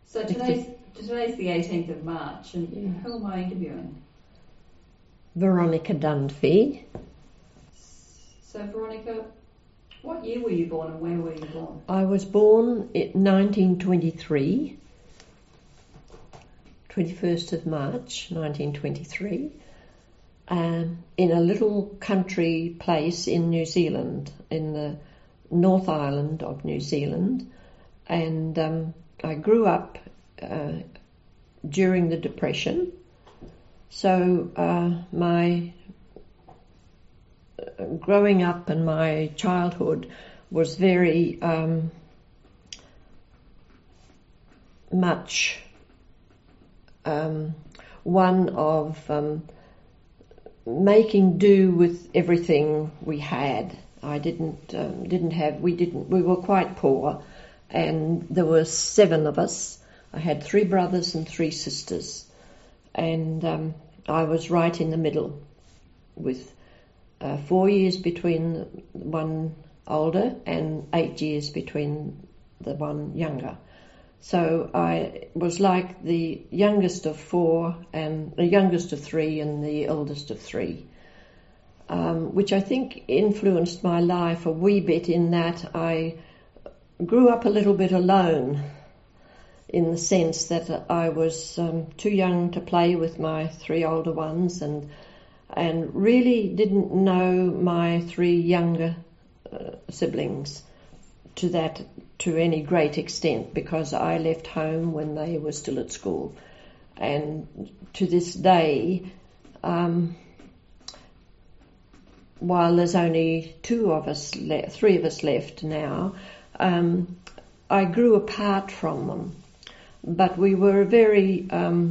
So today's the 18th of March, and Yes. who am I interviewing? Veronica Dunphy. So Veronica, what year were you born and where were you born? I was born in 1923, 21st of March 1923, in a little country place in New Zealand, in the North Island of New Zealand, and I grew up during the Depression, so my growing up and my childhood was very much one of making do with everything we had. We were quite poor, and there were 7 of us. I had 3 brothers and 3 sisters, and I was right in the middle with 4 years between one older and 8 years between the one younger. So I was like the youngest of 4 and the youngest of 3 and the eldest of 3, which I think influenced my life a wee bit in that I grew up a little bit alone, in the sense that I was too young to play with my 3 older ones and really didn't know my 3 younger siblings to any great extent, because I left home when they were still at school. And to this day, while there's only 3 of us left now, I grew apart from them. But we were a very,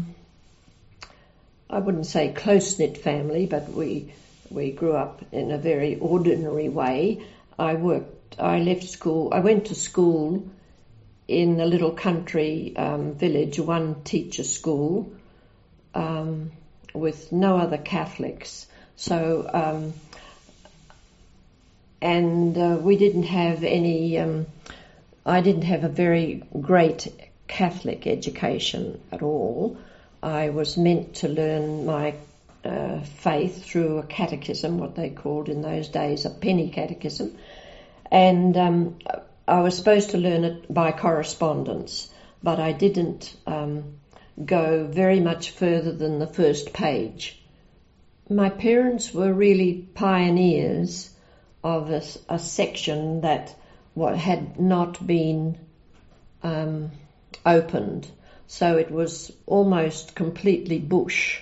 I wouldn't say close-knit family, but we grew up in a very ordinary way. I left school, I went to school in a little country village, one teacher school, with no other Catholics. So, we didn't have any, I didn't have a very great Catholic education at all. I was meant to learn my faith through a catechism, what they called in those days a penny catechism, and I was supposed to learn it by correspondence, but I didn't go very much further than the first page. My parents were really pioneers of a section that had not been opened, so it was almost completely bush.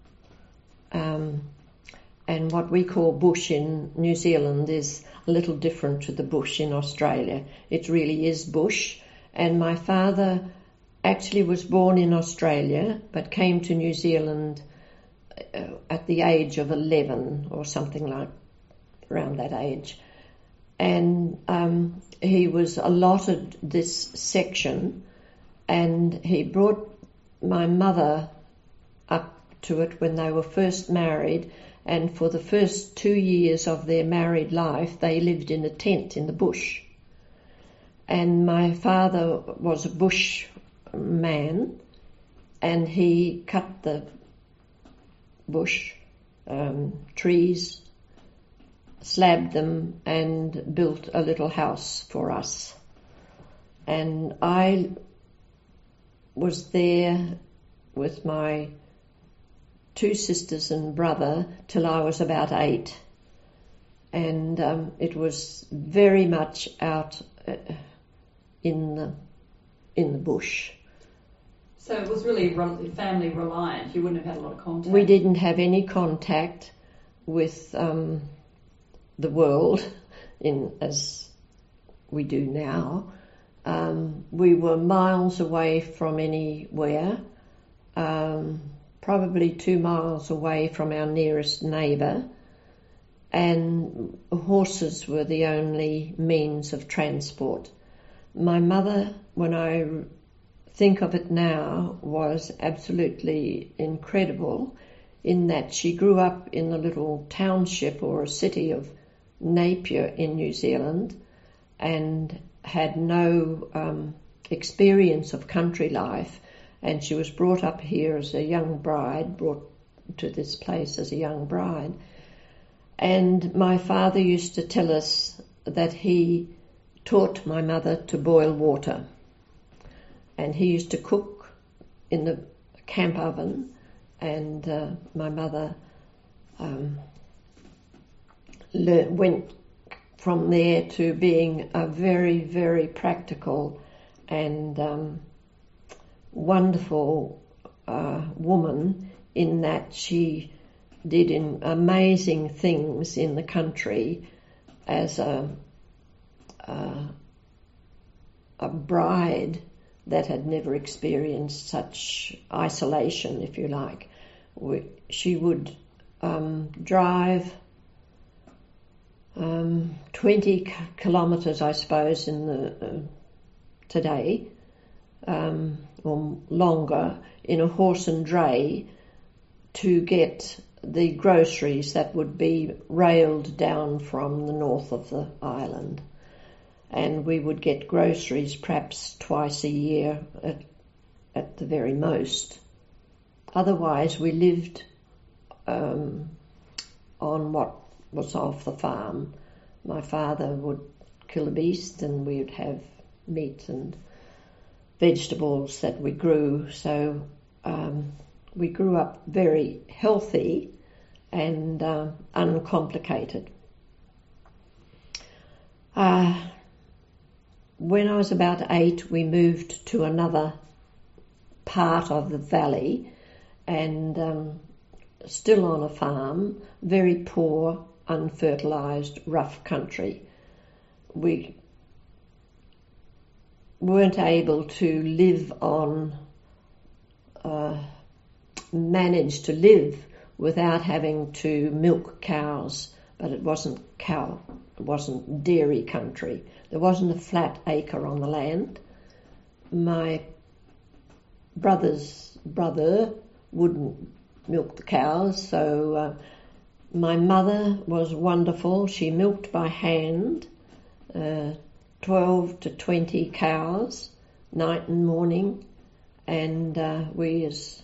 And what we call bush in New Zealand is a little different to the bush in Australia. It really is bush. And my father actually was born in Australia, but came to New Zealand at the age of 11 or something like around that age. And he was allotted this section, and he brought my mother up to it when they were first married, and for the first 2 years of their married life they lived in a tent in the bush. And my father was a bush man, and he cut the bush trees, slabbed them, and built a little house for us. And I was there with my 2 sisters and brother till I was about 8, and it was very much out in the bush. So it was really family reliant. You wouldn't have had a lot of contact. We didn't have any contact with the world as we do now. We were miles away from anywhere. Probably 2 miles away from our nearest neighbour, and horses were the only means of transport. My mother, when I think of it now, was absolutely incredible in that she grew up in the little township or a city of Napier in New Zealand and had no experience of country life, and she was brought up here as a young bride, brought to this place as a young bride. And my father used to tell us that he taught my mother to boil water, and he used to cook in the camp oven, and my mother went from there to being a very, very practical and wonderful woman, in that she did amazing things in the country as a bride that had never experienced such isolation, if you like. She would drive 20 kilometres, I suppose, today, or longer, in a horse and dray to get the groceries that would be railed down from the north of the island. And we would get groceries perhaps twice a year at the very most. Otherwise, we lived on what was off the farm. My father would kill a beast and we would have meat and vegetables that we grew. So we grew up very healthy and uncomplicated. When I was about 8, we moved to another part of the valley, and still on a farm, very poor, unfertilised, rough country. We weren't able to live on, manage to live without having to milk cows, but it wasn't dairy country. There wasn't a flat acre on the land. My brother's brother wouldn't milk the cows, so my mother was wonderful. She milked by hand 12 to 20 cows, night and morning, and we as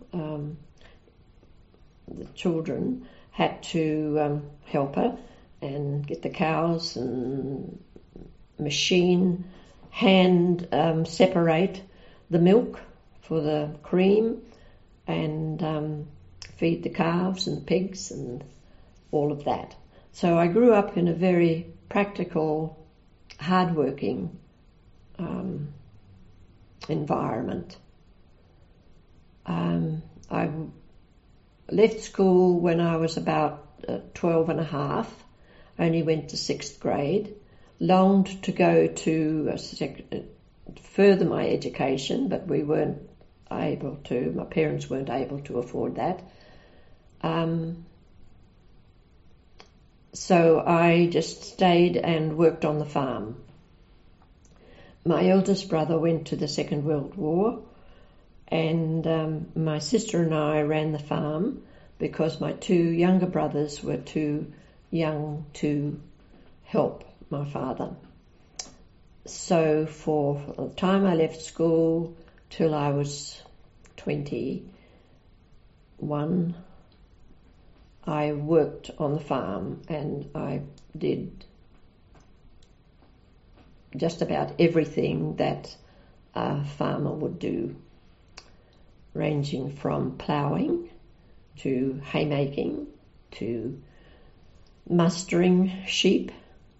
the children had to help her and get the cows and hand separate the milk for the cream, and feed the calves and pigs and all of that. So I grew up in a very practical, hard-working environment. I left school when I was about 12 and a half, only went to 6th grade, longed to go to further my education, but we weren't able to, my parents weren't able to afford that. So I just stayed and worked on the farm. My eldest brother went to the Second World War, and my sister and I ran the farm because my 2 younger brothers were too young to help my father. So for the time I left school till I was 21, I worked on the farm, and I did just about everything that a farmer would do, ranging from ploughing to haymaking to mustering sheep,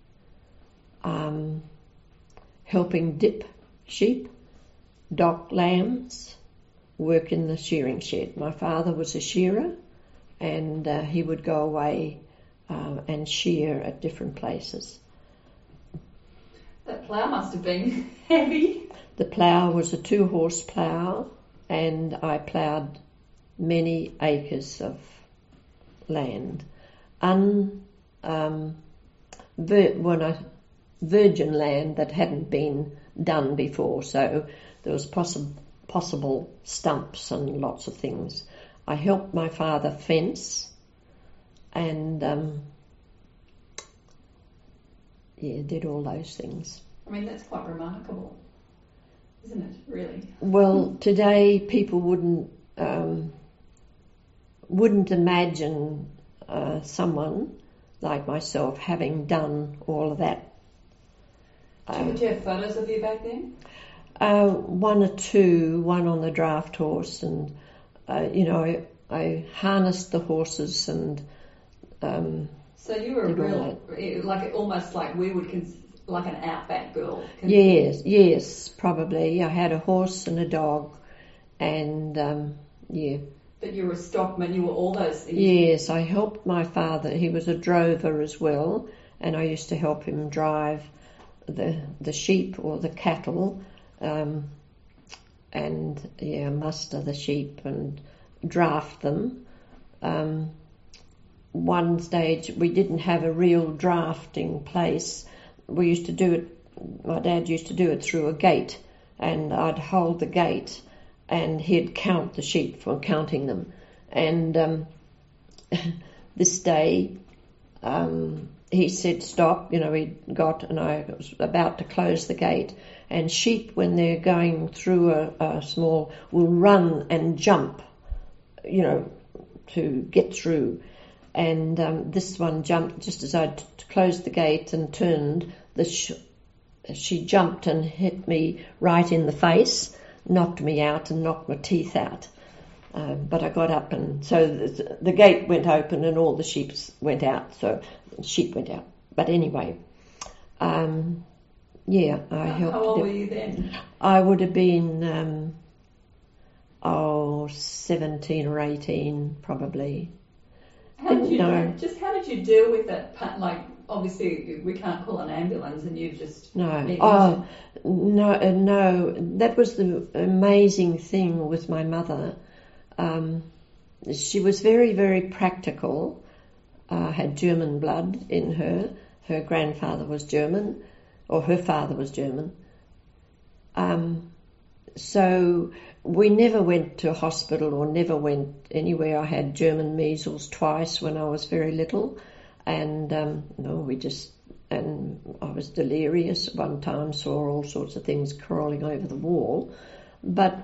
helping dip sheep, dock lambs, work in the shearing shed. My father was a shearer, and he would go away and shear at different places. That plough must have been heavy. The plough was a 2-horse plough, and I ploughed many acres of land. Virgin land that hadn't been done before, so there was possible stumps and lots of things. I helped my father fence, and did all those things. I mean, that's quite remarkable, isn't it, really? Well, today people wouldn't imagine someone like myself having done all of that. Did you have photos of you back then? One or two, one on the draft horse, and I harnessed the horses and. So you were almost like we would like an outback girl. Yes, probably. I had a horse and a dog, and But you were a stockman. You were all those things. Yes, I helped my father. He was a drover as well, and I used to help him drive the sheep or the cattle, muster the sheep and draft them. One stage we didn't have a real drafting place. We used to do it, my dad used to do it through a gate, and I'd hold the gate and he'd count the sheep for counting them. And this day he said stop, and I was about to close the gate, and sheep when they're going through a small will run and jump, to get through. And this one jumped just as I closed the gate and turned. She jumped and hit me right in the face, knocked me out and knocked my teeth out. But I got up, and so the gate went open and all the sheep went out. So the sheep went out. But anyway, I helped. How old were you then? I would have been 17 or 18 probably. How did you deal with that? Like, obviously, we can't call an ambulance, and you've just no. That was the amazing thing with my mother. She was very, very practical. Had German blood in her. Her grandfather was German, or her father was German. So we never went to a hospital or never went anywhere. I had German measles twice when I was very little, and I was delirious at one time, saw all sorts of things crawling over the wall. But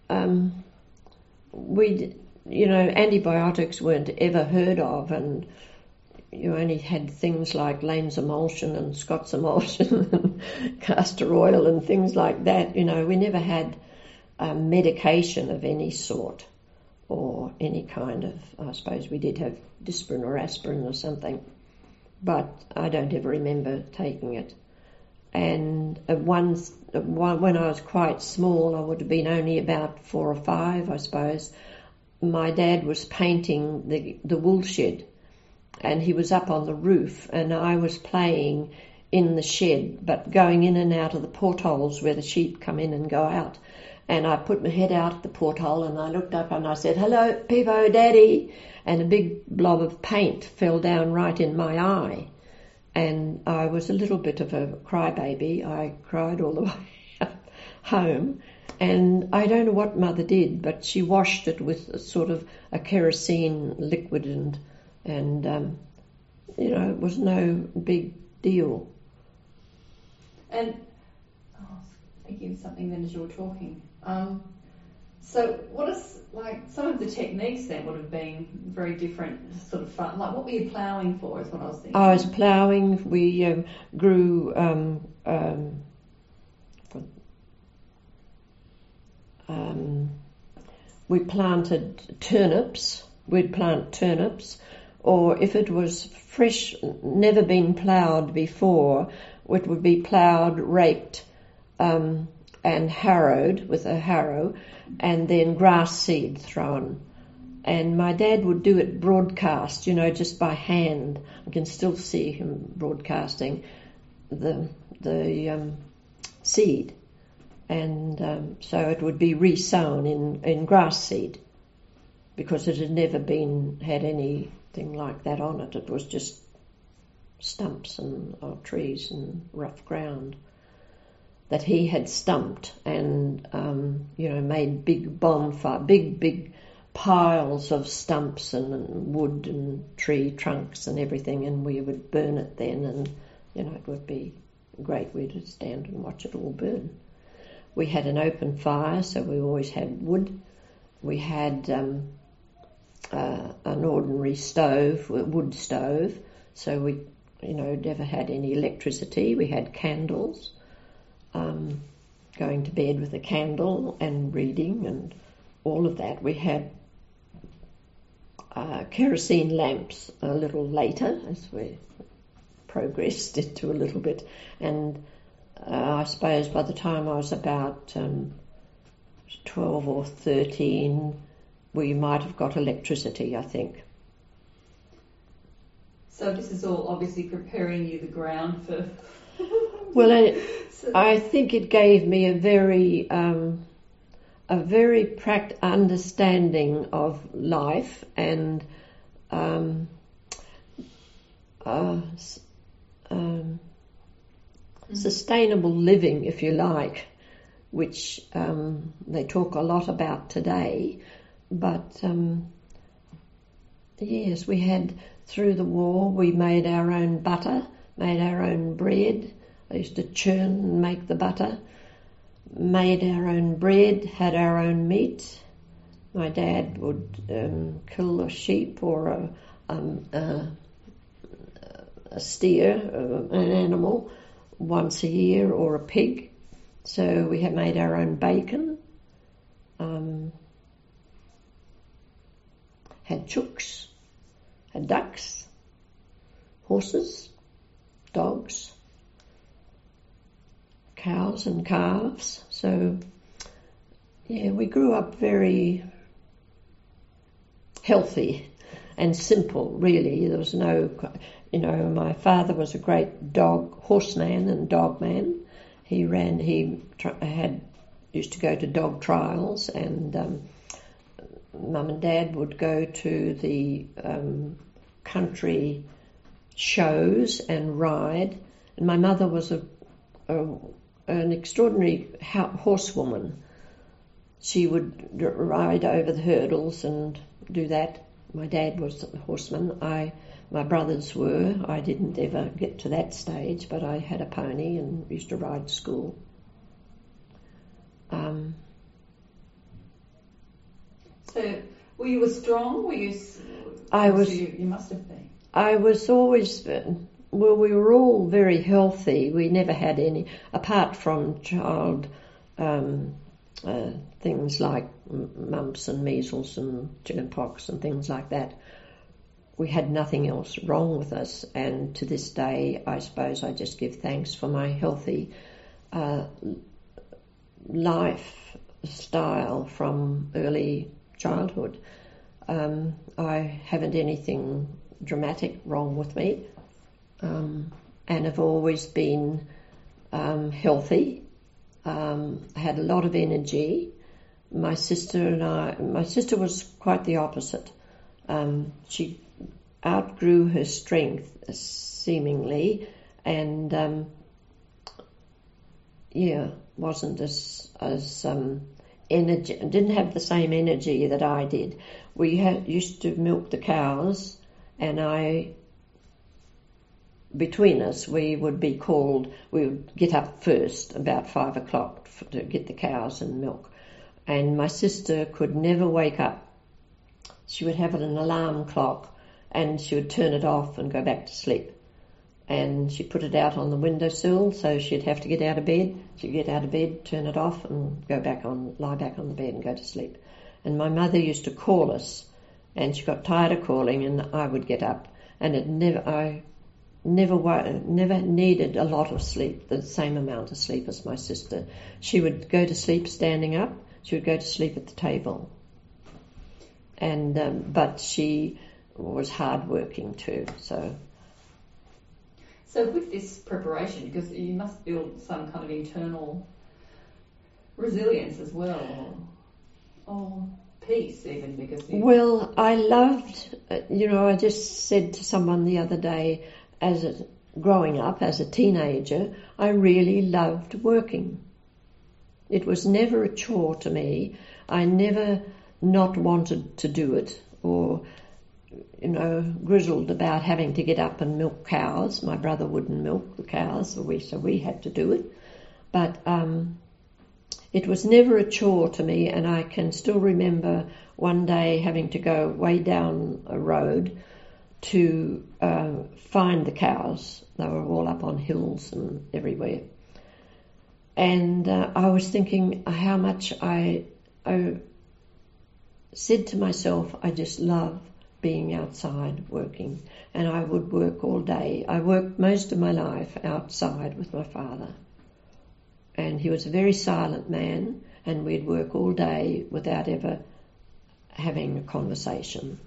antibiotics weren't ever heard of, and you only had things like Lane's emulsion and Scott's emulsion and castor oil and things like that. We never had medication of any sort or any kind of, I suppose we did have Disprin or aspirin or something, but I don't ever remember taking it. And when I was quite small, I would have been only about 4 or 5, I suppose, my dad was painting the wool shed, and he was up on the roof, and I was playing in the shed, but going in and out of the portholes where the sheep come in and go out. And I put my head out the porthole and I looked up and I said, "Hello, Peepo, Daddy," and a big blob of paint fell down right in my eye. And I was a little bit of a crybaby. I cried all the way home. And I don't know what Mother did, but she washed it with a sort of a kerosene liquid, and it was no big deal. And thinking of something then as you were talking. So what is, like, some of the techniques then would have been very different, sort of fun. Like, what were you ploughing for is what I was thinking. I was ploughing. We grew we planted turnips. We'd plant turnips, or if it was fresh, never been ploughed before, it would be ploughed, raked, and harrowed with a harrow, and then grass seed thrown. And my dad would do it broadcast, just by hand. I can still see him broadcasting the seed. And so it would be re-sown in grass seed, because it had never had anything like that on it. It was just stumps and trees and rough ground that he had stumped and, made big bonfire, big piles of stumps and wood and tree trunks and everything, and we would burn it then, and, it would be great. We'd stand and watch it all burn. We had an open fire, so we always had wood. We had an ordinary stove, a wood stove, so we, never had any electricity. We had candles, going to bed with a candle and reading and all of that. We had kerosene lamps a little later as we progressed into a little bit, and I suppose by the time I was about 12 or 13, we might have got electricity, I think. So this is all obviously preparing you the ground for... Well, I think it gave me a very understanding of life and sustainable living, if you like, which they talk a lot about today. But yes, we had, through the war, we made our own butter, made our own bread. I used to churn and make the butter, made our own bread, had our own meat. My dad would kill a sheep or a steer, an animal, once a year, or a pig. So we had made our own bacon, had chooks, had ducks, horses, dogs, cows and calves. So, yeah, we grew up very healthy and simple, really. There was no, my father was a great horseman and dogman. He used to go to dog trials, and Mum and Dad would go to the country shows and ride. And my mother was an extraordinary horsewoman. She would ride over the hurdles and do that. My dad was a horseman. My brothers were. I didn't ever get to that stage, but I had a pony and used to ride to school. So, were you strong? I was. You must have been. I was always. Well, we were all very healthy. We never had any, apart from child things like mumps and measles and chickenpox and things like that. We had nothing else wrong with us, and to this day, I suppose I just give thanks for my healthy lifestyle from early childhood. I haven't anything dramatic wrong with me, and have always been healthy. I had a lot of energy. My sister was quite the opposite. She outgrew her strength, seemingly, and wasn't as energy, didn't have the same energy that I did. We used to milk the cows, and between us, we would get up first about 5 o'clock to get the cows and milk. And my sister could never wake up. She would have an alarm clock, and she would turn it off and go back to sleep. And she'd put it out on the windowsill, so she'd have to get out of bed. She'd get out of bed, turn it off, and lie back on the bed and go to sleep. And my mother used to call us, and she got tired of calling, and I would get up. And I never needed a lot of sleep, the same amount of sleep as my sister. She would go to sleep standing up. She would go to sleep at the table. And but she was hard-working too, so... So with this preparation, because you must build some kind of internal resilience as well, or peace even, because... Well, I loved, I just said to someone the other day, growing up as a teenager, I really loved working. It was never a chore to me. I never not wanted to do it, or... grizzled about having to get up and milk cows. My brother wouldn't milk the cows, so we had to do it. But it was never a chore to me, and I can still remember one day having to go way down a road to find the cows. They were all up on hills and everywhere. And I was thinking how much I said to myself, I just love being outside working, and I would work all day. I worked most of my life outside with my father, and he was a very silent man, and we'd work all day without ever having a conversation.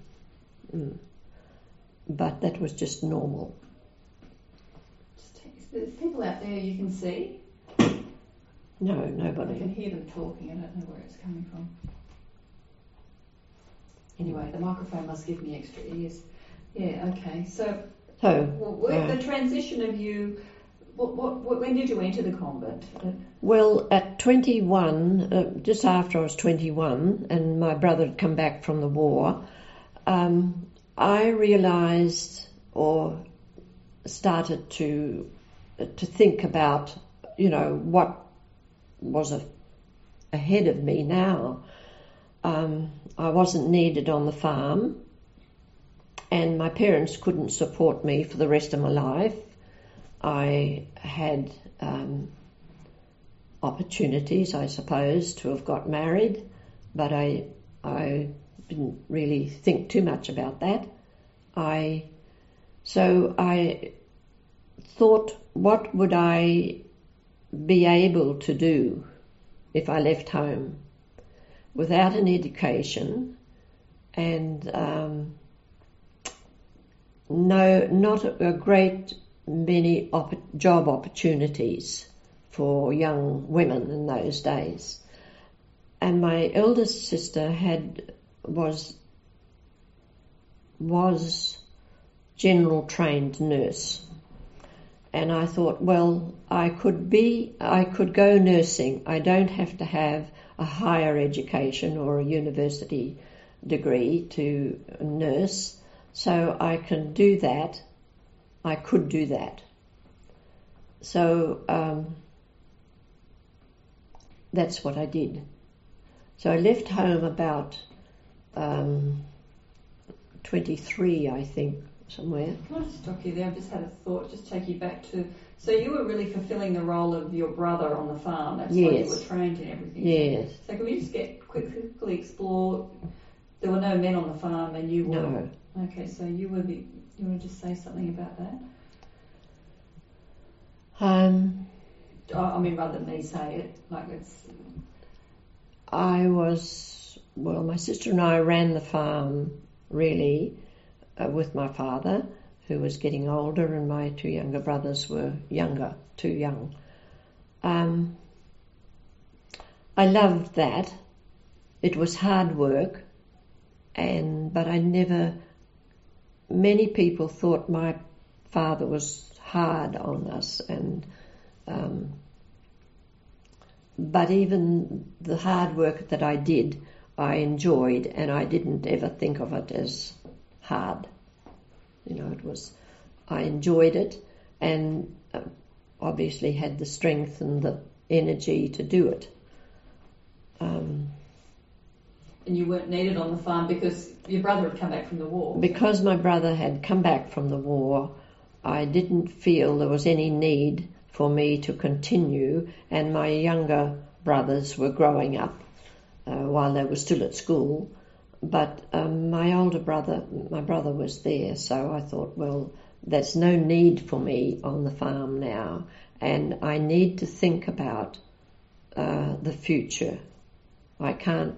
But that was just normal. There's people out there you can see? No, I nobody. can hear them talking. I don't know where it's coming from. Anyway, the microphone must give me extra ears. Yeah, okay. So the transition of you, when did you enter the convent? Well, at 21, just after I was 21, and my brother had come back from the war, I realised or started to think about, what was ahead of me now. I wasn't needed on the farm, and my parents couldn't support me for the rest of my life. I had opportunities, I suppose, to have got married, but I didn't really think too much about that. So I thought, what would I be able to do if I left home without an education and not a great many job opportunities for young women in those days. And my eldest sister was general trained nurse. And I thought, well, I could go nursing. I don't have to have a higher education or a university degree to nurse, so I can do that. I could do that. So that's what I did. So I left home about 23, I think, somewhere. Can I just stop you there? I've just had a thought, just take you back to... So you were really fulfilling the role of your brother on the farm. That's why you were trained in everything. Yes. So can we just quickly explore... There were no men on the farm and you were... No. Okay, so you want to just say something about that? I mean, rather than me say it, like it's... my sister and I ran the farm, really, with my father, who was getting older, and my two younger brothers were too young. I loved that. It was hard work, but many people thought my father was hard on us, but even the hard work that I did, I enjoyed, and I didn't ever think of it as hard. I enjoyed it, and obviously had the strength and the energy to do it. And you weren't needed on the farm because your brother had come back from the war? Because my brother had come back from the war, I didn't feel there was any need for me to continue, and my younger brothers were growing up while they were still at school. But my brother was there, so I thought, well, there's no need for me on the farm now, and I need to think about the future. I can't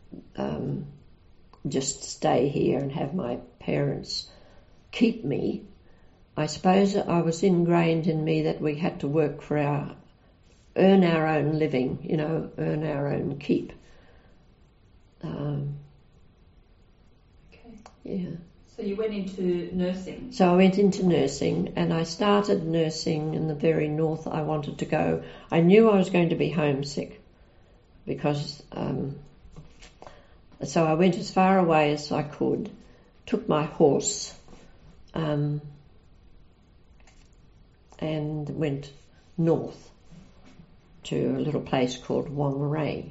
just stay here and have my parents keep me. I suppose I was ingrained in me that we had to work earn our own living, earn our own keep. Okay. Yeah. So you went into nursing? So I went into nursing, and I started nursing in the very north I wanted to go. I knew I was going to be homesick because... So I went as far away as I could, took my horse, and went north. to a little place called Whangarei.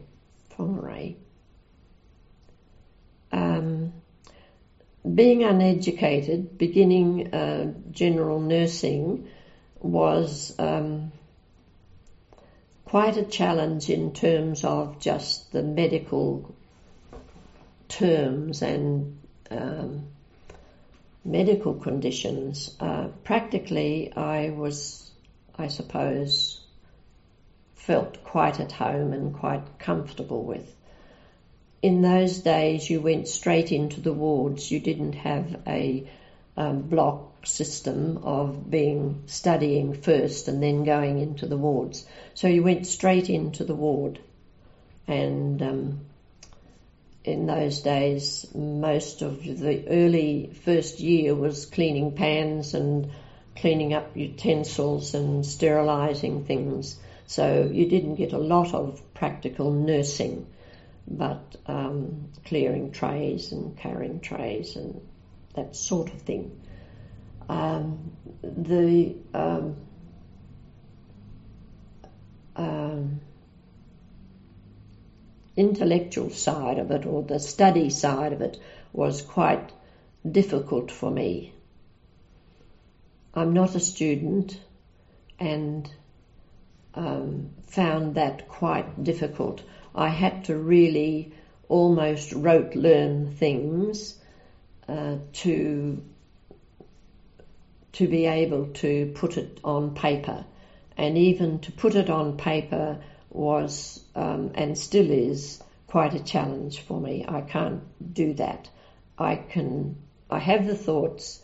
Being uneducated, beginning general nursing was quite a challenge in terms of just the medical terms and medical conditions. Practically, I suppose, felt quite at home and quite comfortable with. In those days, you went straight into the wards. You didn't have a block system of studying first and then going into the wards. So you went straight into the ward. And in those days, most of the early first year was cleaning pans and cleaning up utensils and sterilising things. So you didn't get a lot of practical nursing, but clearing trays and carrying trays and that sort of thing. The intellectual side of it, or the study side of it, was quite difficult for me. I'm not a student and found that quite difficult. I had to really almost rote learn things to be able to put it on paper. And even to put it on paper was, and still is, quite a challenge for me. I can't do that. I have the thoughts,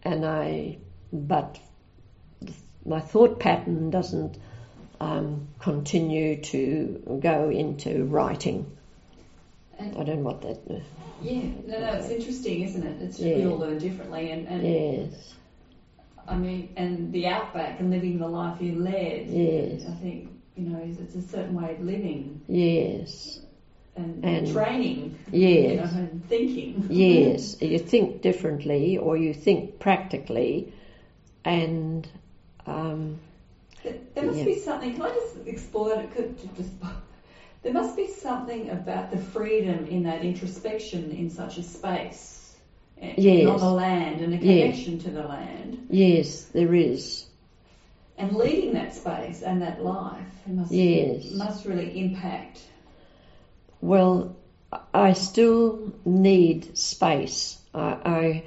but my thought pattern doesn't continue to go into writing. And I don't know what that... Yeah, no, it's interesting, isn't it? It's we all learn differently, and yes. I mean, and the outback and living the life you led. Yes. I think it's a certain way of living. Yes. And training. Yes. And thinking. Yes, you think differently, or you think practically, and there must be something. Can I just explore that? There must be something about the freedom in that introspection in such a space, yes, on the land, and a connection to the land. Yes, there is. And leading that space and that life must really impact. Well, I still need space. I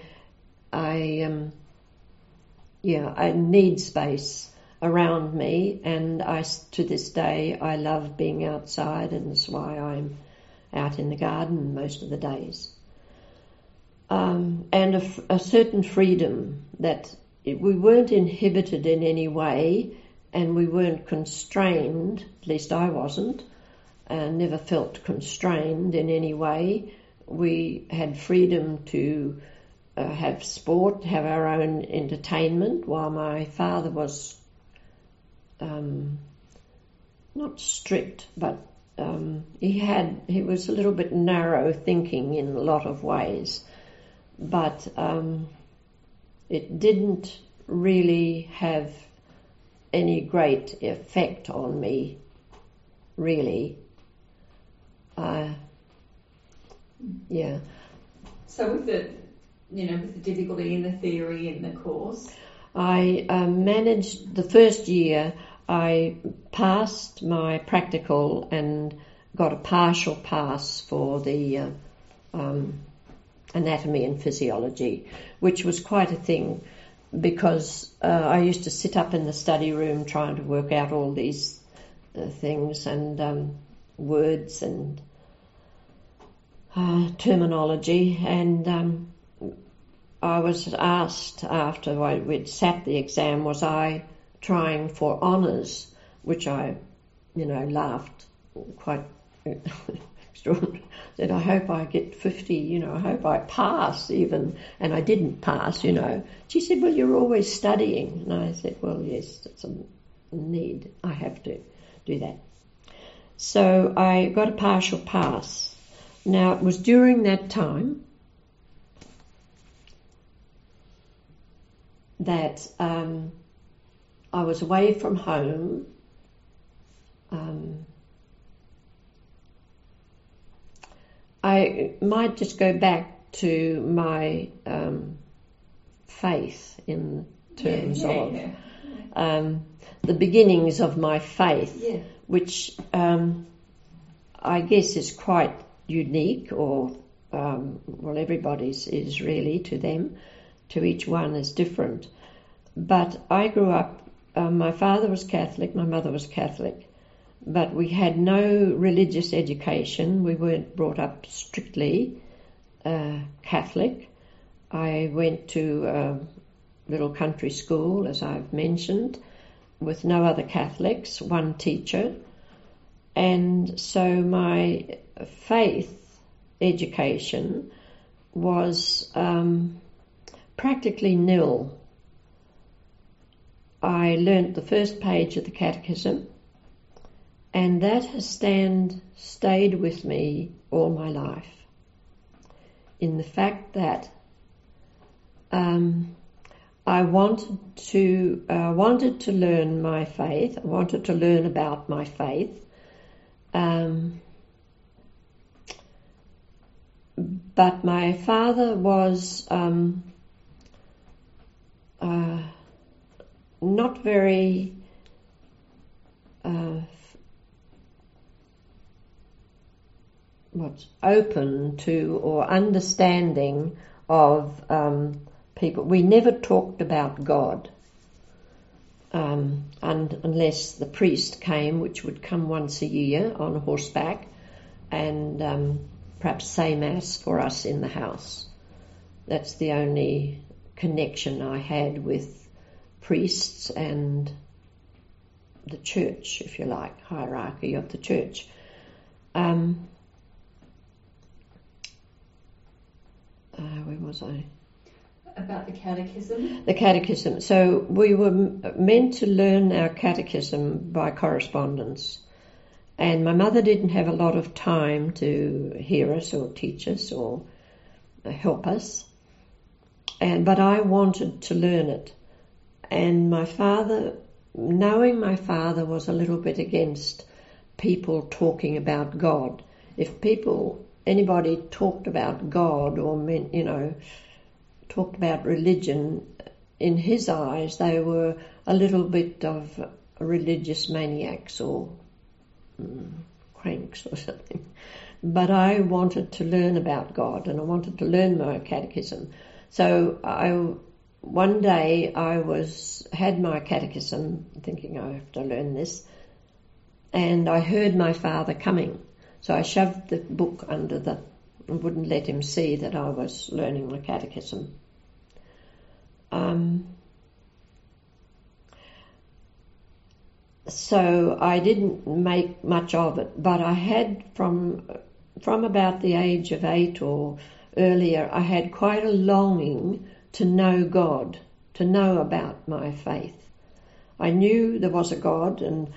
need space around me, and to this day I love being outside, and that's why I'm out in the garden most of the days. And a certain freedom that we weren't inhibited in any way, and we weren't constrained, at least I wasn't, and never felt constrained in any way. We had freedom to have sport, have our own entertainment, while my father was not strict, but he was a little bit narrow thinking in a lot of ways, but it didn't really have any great effect on me, really. So with the difficulty in the theory in the course, I managed the first year. I passed my practical and got a partial pass for the anatomy and physiology, which was quite a thing, because I used to sit up in the study room trying to work out all these things and words and terminology, and I was asked after we'd sat the exam, was I trying for honours, which I, laughed quite extraordinary. Said, I hope I get 50, I hope I pass even, and I didn't pass, She said, well, you're always studying. And I said, well, yes, it's a need. I have to do that. So I got a partial pass. Now, it was during that time that I was away from home I might just go back to my faith in terms of the beginnings of my faith, which I guess is quite unique, or well, everybody's is really to them. To each one is different. But I grew up. My father was Catholic, my mother was Catholic, but we had no religious education. We weren't brought up strictly Catholic. I went to a little country school, as I've mentioned, with no other Catholics, one teacher. And so my faith education was practically nil. I learnt the first page of the Catechism, and that has stayed with me all my life, in the fact that I wanted to learn my faith. I wanted to learn about my faith, but my father was not very open to or understanding of people. We never talked about God, and unless the priest came, which would come once a year on horseback, and perhaps say mass for us in the house. That's the only connection I had with priests and the church, if you like, hierarchy of the church. Where was I? About the catechism? The catechism. So we were meant to learn our catechism by correspondence. And my mother didn't have a lot of time to hear us or teach us or help us. But I wanted to learn it. And my father, knowing my father was a little bit against people talking about God. If anybody talked about God or talked about religion, in his eyes they were a little bit of religious maniacs or cranks or something. But I wanted to learn about God, and I wanted to learn my catechism. So one day I had my catechism, thinking I have to learn this, and I heard my father coming. So I shoved the book under and wouldn't let him see that I was learning the catechism. So I didn't make much of it, but I had from about the age of 8 or earlier, I had quite a longing to know God, to know about my faith. I knew there was a God, and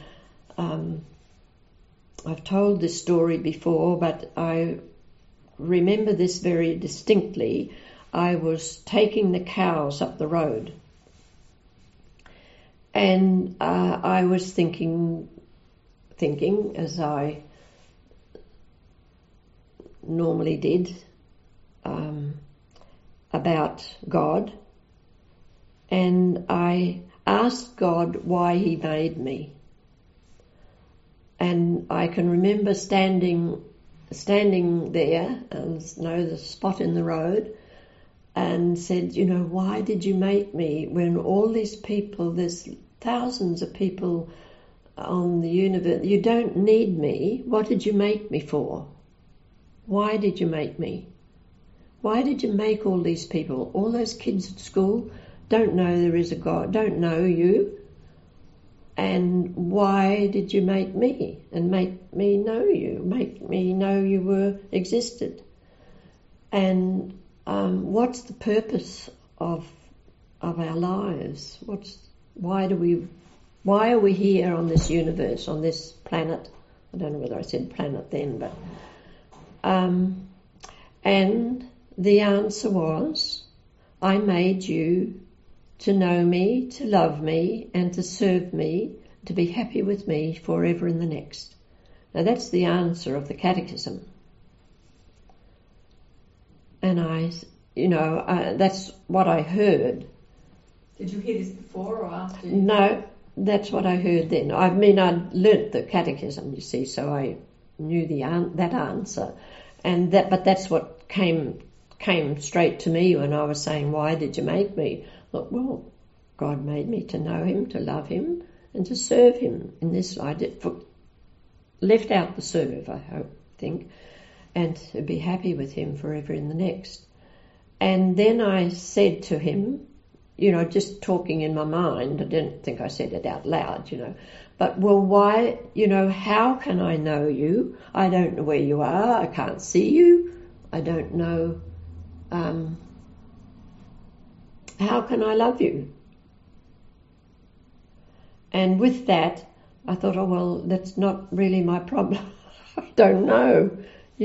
I've told this story before, but I remember this very distinctly. I was taking the cows up the road, and I was thinking, as I normally did, about God, and I asked God why he made me. And I can remember standing there and know the spot in the road, and said, why did you make me when all these people, there's thousands of people on the universe, you don't need me. What did you make me for? Why did you make me? Why did you make all these people? All those kids at school don't know there is a God, don't know you. And why did you make me and make me know you, make me know you existed? And what's the purpose of our lives? Why are we here on this universe, on this planet? I don't know whether I said planet then, but and the answer was, I made you to know me, to love me, and to serve me, to be happy with me forever in the next. Now that's the answer of the catechism. And that's what I heard. Did you hear this before or after? No, that's what I heard then. I mean, I'd learnt the catechism, you see, so I knew that answer. But that's what came straight to me when I was saying, why did you make me? I thought, well, God made me to know him, to love him, and to serve him in this life. Left out the serve, I think, and to be happy with him forever in the next. And then I said to him, just talking in my mind, I didn't think I said it out loud, but well, why, how can I know you? I don't know where you are, I can't see you, I don't know, how can I love you? And with that, I thought, oh, well, that's not really my problem. I don't know,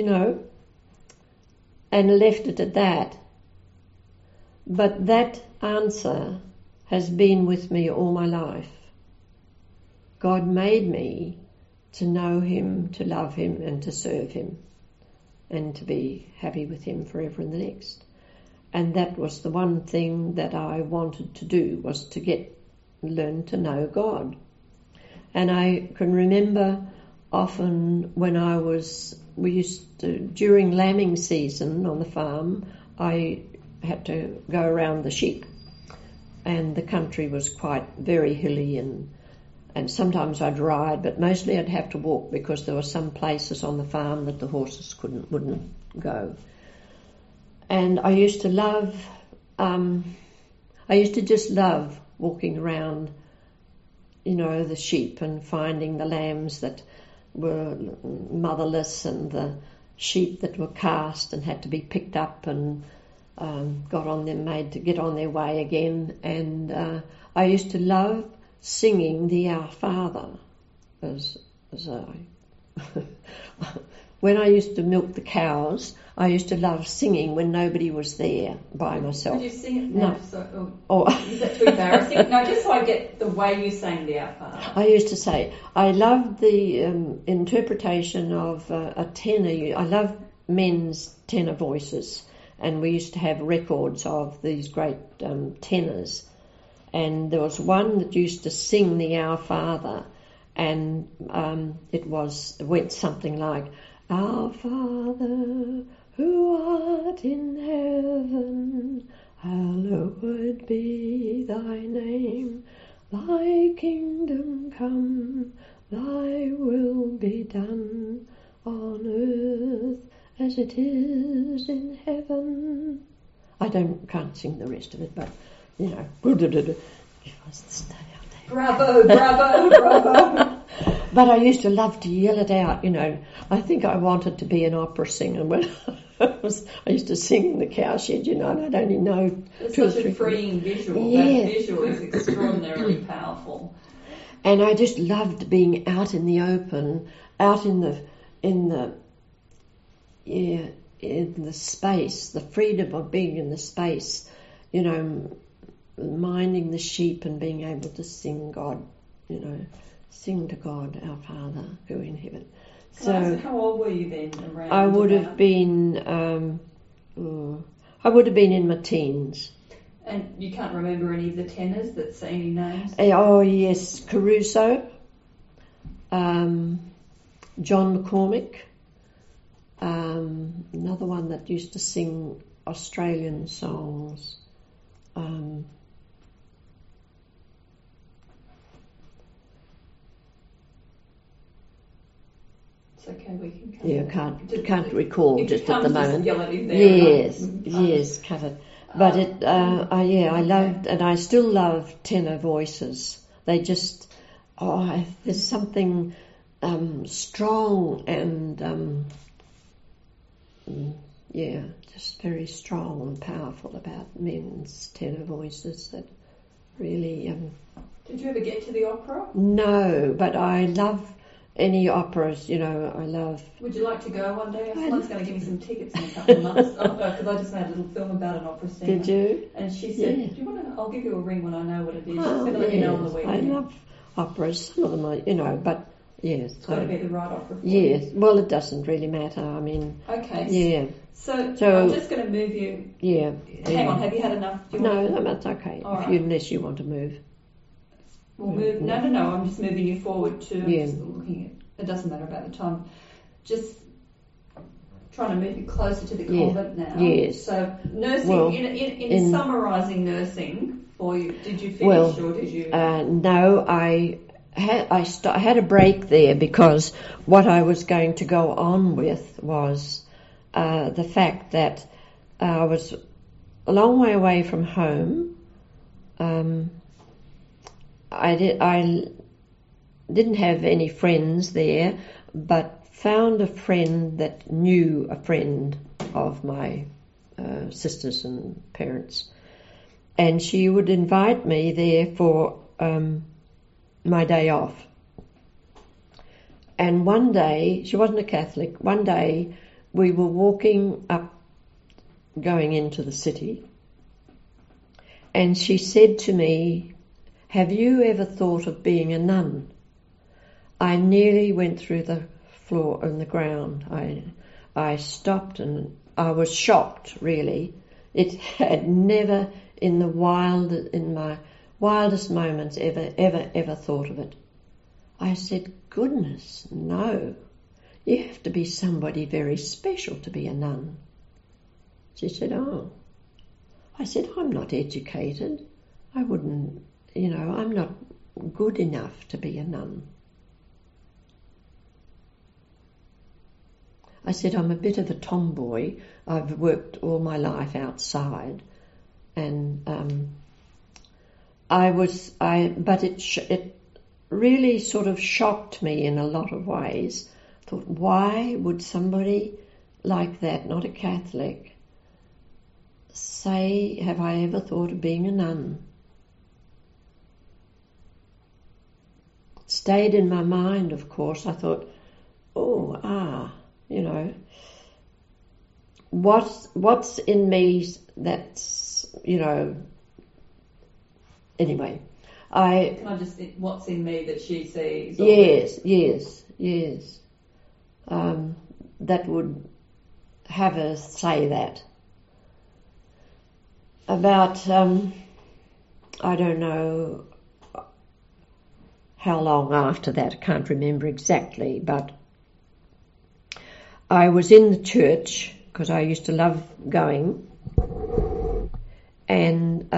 and left it at that. But that answer has been with me all my life. God made me to know him, to love him, and to serve him, and to be happy with him forever in the next. And that was the one thing that I wanted to do, was to learn to know God. And I can remember often when during lambing season on the farm, I had to go around the sheep, and the country was very hilly, and sometimes I'd ride, but mostly I'd have to walk because there were some places on the farm that the horses wouldn't go. And I used to just love walking around, the sheep and finding the lambs that were motherless and the sheep that were cast and had to be picked up and made to get on their way again. And I used to love singing the Our Father when I used to milk the cows. I used to love singing when nobody was there by myself. Would you sing it now? No. Is that too embarrassing? No, just so I get the way you sang the Our Father. I used to say, I loved the interpretation of a tenor. I love men's tenor voices, and we used to have records of these great tenors. And there was one that used to sing the Our Father, and it went something like, Our Father, who art in heaven, hallowed be thy name. Thy kingdom come, thy will be done on earth as it is in heaven. I can't sing the rest of it, but Bravo, bravo, bravo. But I used to love to yell it out, I think I wanted to be an opera singer when I used to sing in the cowshed, and I'd only know it's two or such three. A freeing visual. Yeah. That visual is extraordinarily powerful. And I just loved being out in the open, out in the space, the freedom of being in the space, minding the sheep and being able to sing God, sing to God, our Father who in heaven. So how old were you then? I would have been in my teens. And you can't remember any of the tenors that say any names? Oh yes, Caruso, John McCormick, another one that used to sing Australian songs. Okay, we can can't recall just at the moment. Yes, cut it. But I loved, and I still love tenor voices. They just, there's something strong and just very strong and powerful about men's tenor voices that really. Did you ever get to the opera? No, but I love any operas, I love. Would you like to go one day? Someone's going to give me some tickets in a couple of months. Because I just made a little film about an opera singer. Did you? And she said, "Do you want to? I'll give you a ring when I know what it is." She's going to let me know on the weekend. operas. Some of them are, but yes. It's got to be the right opera for Yes. you. Well, it doesn't really matter. I mean. Okay. Yeah. So I'm just going to move you. Yeah. Hang on. Have you had enough? No, that's okay. Unless you want to move. We'll move. No. I'm just moving you forward to. Yeah. Just looking at. It doesn't matter about the time. Just trying to move you closer to the convent now. Yes. So nursing. Well, in summarising nursing for you, did you finish or did you? No, I had a break there because what I was going to go on with was the fact that I was a long way away from home. I didn't have any friends there, but found a friend that knew a friend of my sisters and parents, and she would invite me there for my day off. And one day, she wasn't a Catholic, one day we were walking up, going into the city, and she said to me, "Have you ever thought of being a nun?" I nearly went through the floor and the ground. I stopped and I was shocked, really. It had never in my wildest moments ever thought of it. I said, "Goodness, no. You have to be somebody very special to be a nun." She said, "Oh." I said, "I'm not educated. I wouldn't, I'm not good enough to be a nun." I said, "I'm a bit of a tomboy. I've worked all my life outside." And but it really sort of shocked me in a lot of ways. I thought, why would somebody like that, not a Catholic, say, "Have I ever thought of being a nun?" It stayed in my mind, of course. I thought, what's in me that's, anyway. Can I just, what's in me that she sees? Yes. That would have her say that. About, I don't know how long after that, I can't remember exactly, but I was in the church because I used to love going, and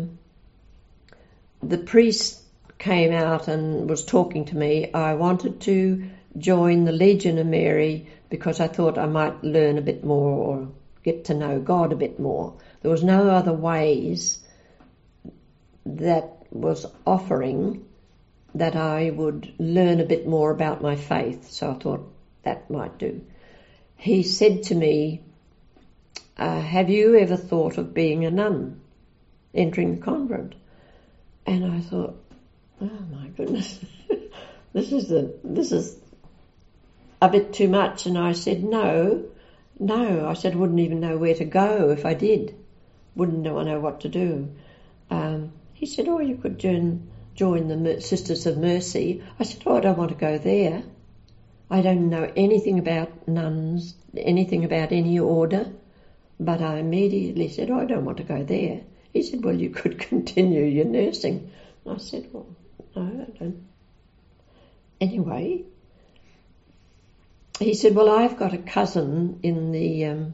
the priest came out and was talking to me. I wanted to join the Legion of Mary because I thought I might learn a bit more or get to know God a bit more. There was no other ways that was offering that I would learn a bit more about my faith, so I thought that might do. He said to me, "Have you ever thought of being a nun, entering the convent?" And I thought, oh my goodness, this is a bit too much. And I said, no. I said, I wouldn't even know where to go if I did. Wouldn't know what to do. He said, "Oh, you could join the Sisters of Mercy." I said, "Oh, I don't want to go there. I don't know anything about nuns, anything about any order." But I immediately said, "Oh, I don't want to go there." He said, "Well, you could continue your nursing." I said, "Well, no, I don't." Anyway, he said, "Well, I've got a cousin in the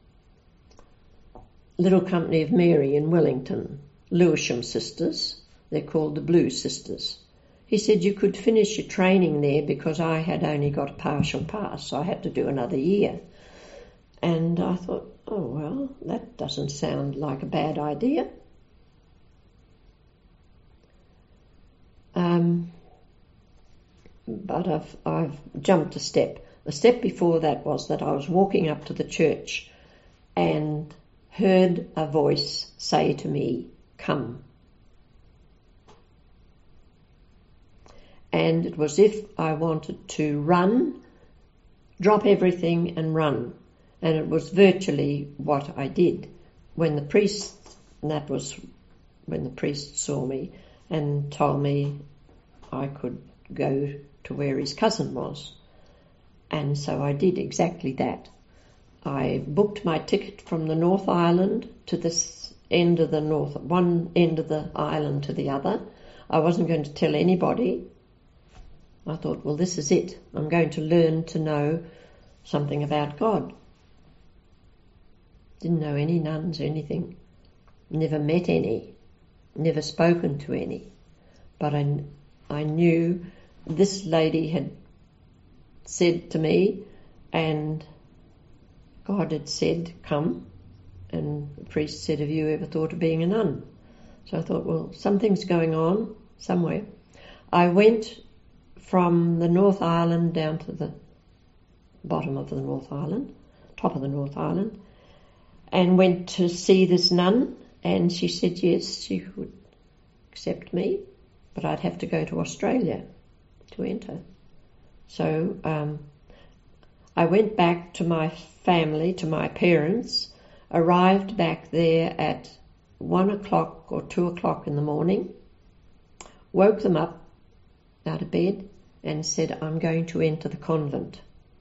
Little Company of Mary in Wellington, Lewisham Sisters. They're called the Blue Sisters." He said, "You could finish your training there," because I had only got a partial pass, so I had to do another year. And I thought, oh, well, that doesn't sound like a bad idea. But I've jumped a step. The step before that was that I was walking up to the church and heard a voice say to me, "Come." And it was if I wanted to run, drop everything and run. And it was virtually what I did. When the priest saw me and told me I could go to where his cousin was. And so I did exactly that. I booked my ticket from the North Island to this end of the one end of the island to the other. I wasn't going to tell anybody. I thought, well, this is it. I'm going to learn to know something about God. Didn't know any nuns or anything. Never met any. Never spoken to any. But I knew this lady had said to me, and God had said, come. And the priest said, have you ever thought of being a nun? So I thought, well, something's going on somewhere. I went from the North Island down to the bottom of the North Island, top of the North Island, and went to see this nun, and she said yes, she would accept me, but I'd have to go to Australia to enter. So I went back to my family, to my parents, arrived back there at 1 o'clock or 2 o'clock in the morning, woke them up out of bed and said, I'm going to enter the convent.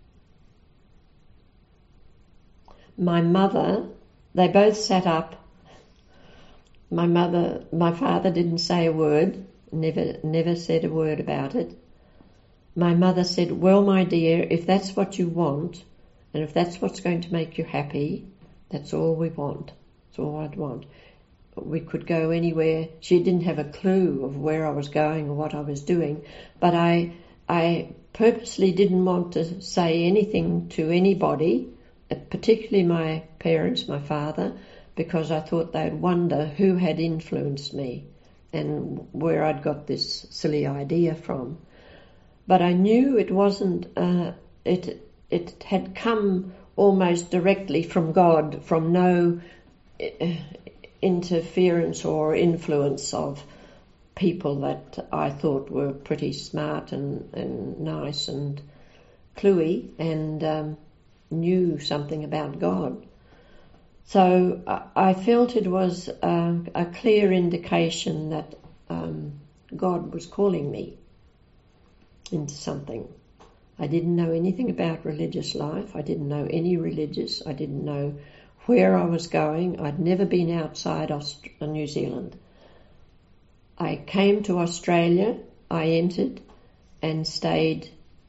My mother, they both sat up. My father didn't say a word, never said a word about it. My mother said, well, my dear, if that's what you want, and if that's what's going to make you happy, that's all we want. That's all I'd want. We could go anywhere. She didn't have a clue of where I was going or what I was doing, but I purposely didn't want to say anything to anybody, particularly my parents, my father, because I thought they'd wonder who had influenced me and where I'd got this silly idea from. But I knew it wasn't, it had come almost directly from God, from no interference or influence of people that I thought were pretty smart and nice and cluey and knew something about God. So I felt it was a clear indication that God was calling me into something. I didn't know anything about religious life. I didn't know any religious. I didn't know where I was going. I'd never been outside New Zealand. I came to Australia. I entered and stayed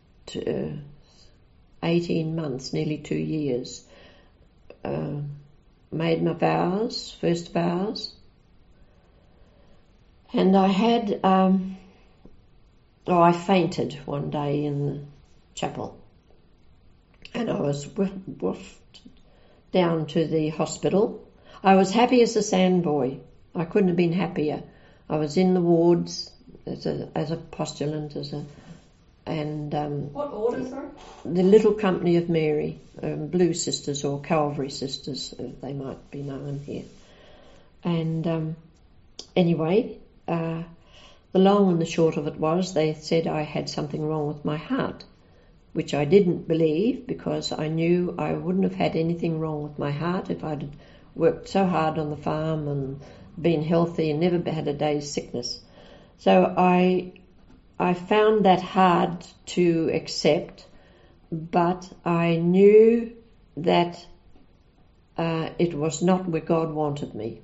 18 months, nearly 2 years. Made my vows, first vows. And I had, I fainted one day in the chapel. And I was woofed down to the hospital. I was happy as a sandboy. I couldn't have been happier. I was in the wards as a postulant, what order, sorry? The Little Company of Mary, Blue Sisters or Calvary Sisters, they might be known here. And anyway, the long and the short of it was they said I had something wrong with my heart, which I didn't believe because I knew I wouldn't have had anything wrong with my heart if I'd worked so hard on the farm and been healthy and never had a day's sickness. So I found that hard to accept, but I knew that it was not where God wanted me.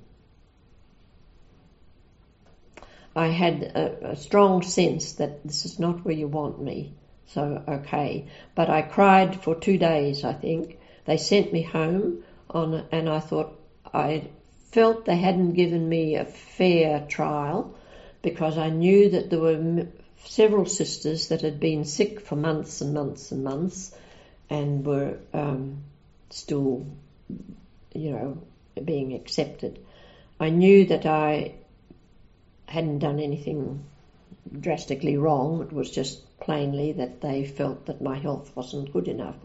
I had a strong sense that this is not where you want me, so okay. But I cried for 2 days, I think. They sent me home and I thought I felt they hadn't given me a fair trial because I knew that there were several sisters that had been sick for months and months and months and were still, being accepted. I knew that I hadn't done anything drastically wrong. It was just plainly that they felt that my health wasn't good enough.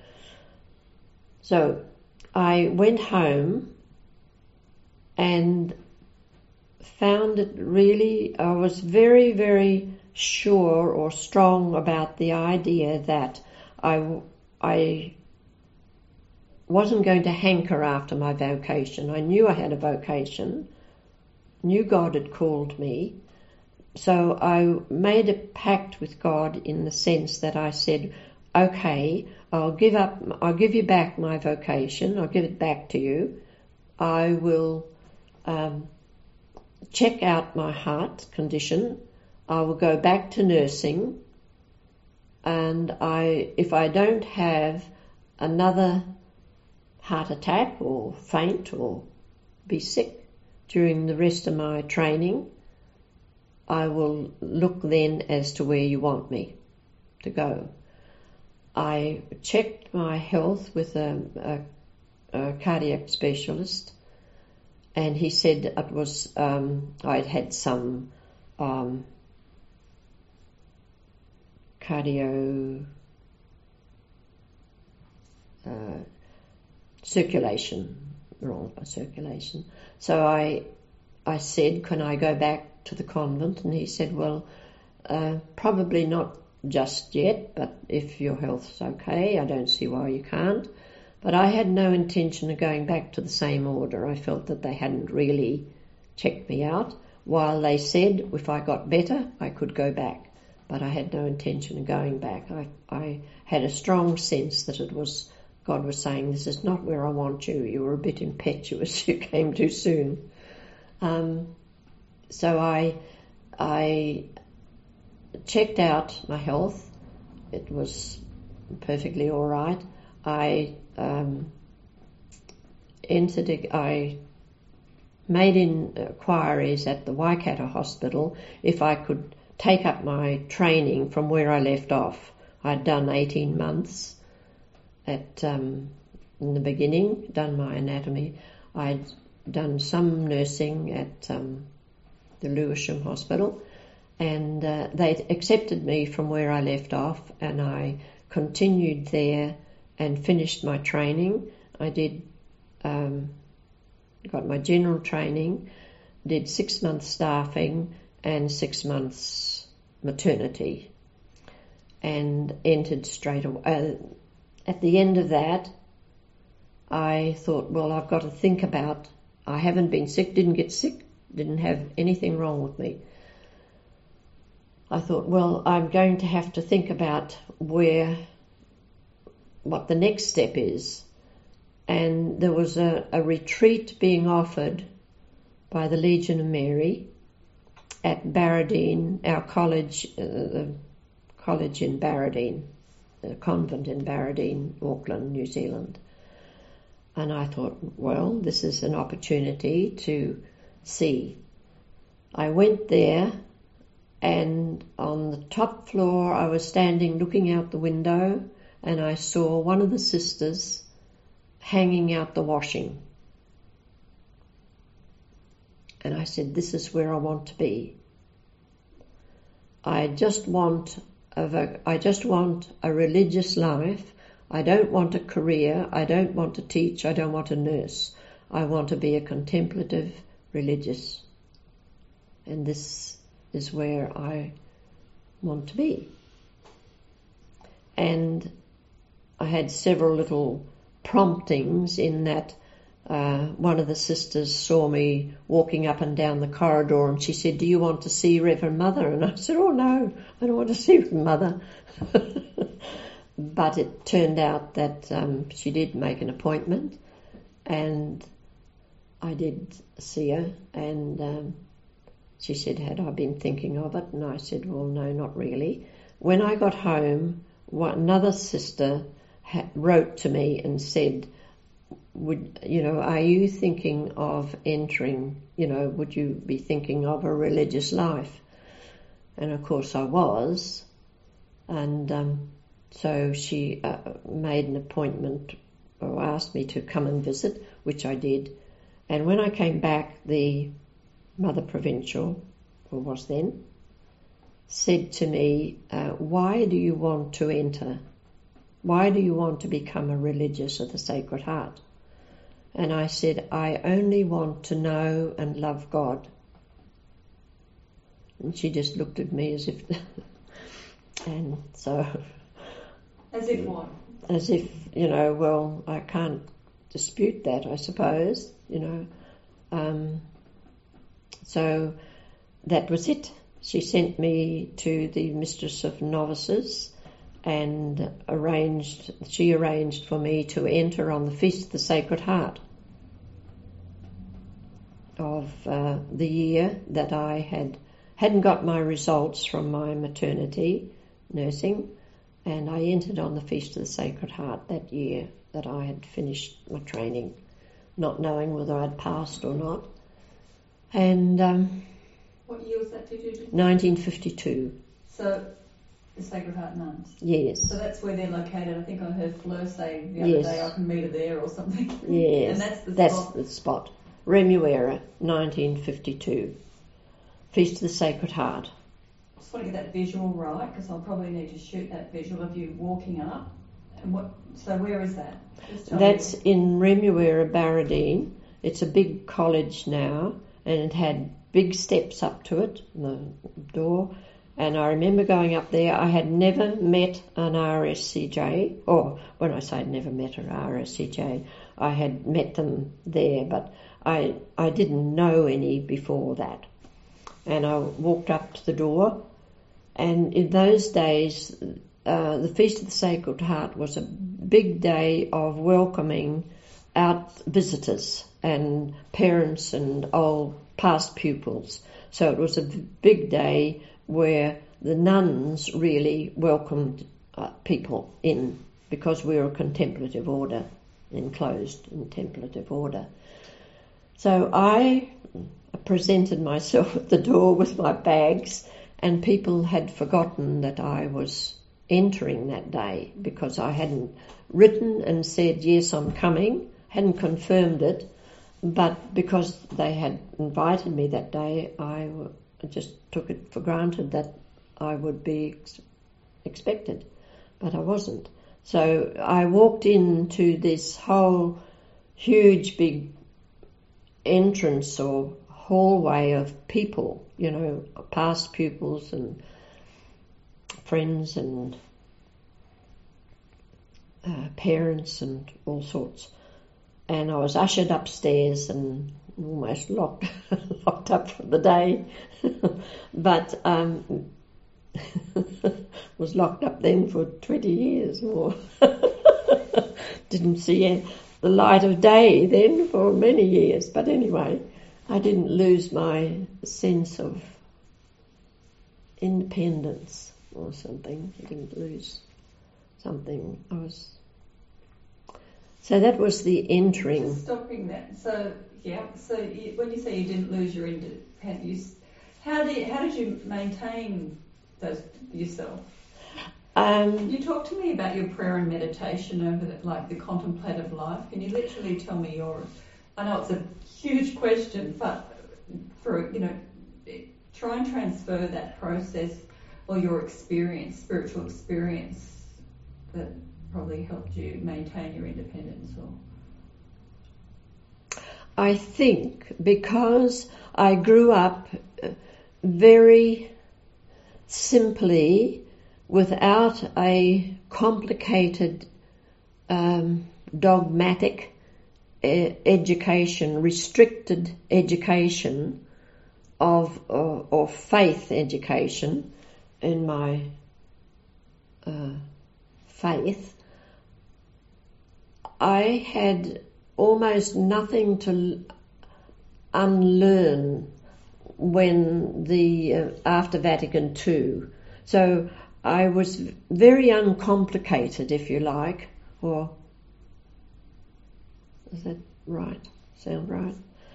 So I went home and found it really, I was very, very sure or strong about the idea that I wasn't going to hanker after my vocation. I knew I had a vocation, knew God had called me, so I made a pact with God in the sense that I said, okay, I'll give you back my vocation, I'll give it back to you. I will check out my heart condition. I will go back to nursing, and if I don't have another heart attack or faint or be sick during the rest of my training, I will look then as to where you want me to go. I checked my health with a cardiac specialist, and he said it was I'd had some cardio circulation, wrong by circulation. So I said, can I go back to the convent? And he said, well, probably not just yet, but if your health's okay, I don't see why you can't. But I had no intention of going back to the same order. I felt that they hadn't really checked me out, while they said if I got better, I could go back. But I had no intention of going back. I had a strong sense that God was saying, this is not where I want you. You were a bit impetuous. You came too soon. So I checked out my health. It was perfectly all right. I made inquiries at the Waikato Hospital if I could take up my training from where I left off. I'd done 18 months in the beginning, done my anatomy. I'd done some nursing at the Lewisham Hospital, and they accepted me from where I left off, and I continued there and finished my training. I did got my general training, did 6 months staffing and 6 months maternity, and entered straight away. At the end of that, I thought, well, I've got to think about, I haven't been sick, didn't get sick, didn't have anything wrong with me. I thought, well, I'm going to have to think about what the next step is. And there was a retreat being offered by the Legion of Mary at Barradine, our college, the college in Barradine, the convent in Barradine, Auckland, New Zealand. And I thought, well, this is an opportunity to see. I went there, and on the top floor I was standing looking out the window, and I saw one of the sisters hanging out the washing. And I said, this is where I want to be. I just want a religious life. I don't want a career. I don't want to teach. I don't want to nurse. I want to be a contemplative religious. And this is where I want to be. And I had several little promptings in that one of the sisters saw me walking up and down the corridor, and she said, do you want to see Reverend Mother? And I said, oh no, I don't want to see Reverend Mother. But it turned out that she did make an appointment, and I did see her, and she said, had I been thinking of it? And I said, well, no, not really. When I got home, another sister wrote to me and said, are you thinking of entering, would you be thinking of a religious life? And of course I was. And so she made an appointment, or asked me to come and visit, which I did. And when I came back, the Mother Provincial, or was then, said to me, why do you want to enter? Why do you want to become a religious of the Sacred Heart? And I said, I only want to know and love God. And she just looked at me as if, and so. As if what? As if, well, I can't dispute that, I suppose, So that was it. she sent me to the Mistress of Novices and she arranged for me to enter on the Feast of the Sacred Heart of the year that I hadn't got my results from my maternity nursing, and I entered on the Feast of the Sacred Heart that year that I had finished my training, not knowing whether I'd passed or not. And what year was that, did you do? 1952. So, the Sacred Heart Nuns? Yes. So that's where they're located. I think I heard Fleur say the other day I can meet her there or something. Yes. And that's the spot. Remuera, 1952. Feast of the Sacred Heart. I just want to get that visual right, because I'll probably need to shoot that visual of you walking up. And so where is that? That's in Remuera, Barradine. It's a big college now, and it had big steps up to it, the door. And I remember going up there. I had never met an RSCJ, or when I say I'd never met an RSCJ, I had met them there, but I didn't know any before that. And I walked up to the door, and in those days, the Feast of the Sacred Heart was a big day of welcoming out visitors and parents and old past pupils. So it was a big day where the nuns really welcomed people in, because we were a contemplative order, enclosed contemplative order. So I presented myself at the door with my bags, and people had forgotten that I was entering that day, because I hadn't written and said, yes, I'm coming, hadn't confirmed it, but because they had invited me that day, I just took it for granted that I would be expected, but I wasn't. So I walked into this whole huge big entrance or hallway of people, past pupils and friends and parents and all sorts. And I was ushered upstairs and almost locked up for the day, but was locked up then for 20 years or didn't see the light of day then for many years. But anyway, I didn't lose my sense of independence or something. I didn't lose something. So that was the entering. Just stopping that. So when you say you didn't lose your independence, how did you maintain yourself? You talked to me about your prayer and meditation over the contemplative life. Can you literally tell me I know it's a huge question, but try and transfer that process or your experience, spiritual experience, that probably helped you maintain your independence. I think because I grew up very simply, without a complicated, dogmatic education, restricted education or faith education in my faith, I had almost nothing to unlearn when after Vatican II. So I was very uncomplicated, if you like, or is that right? Sound right?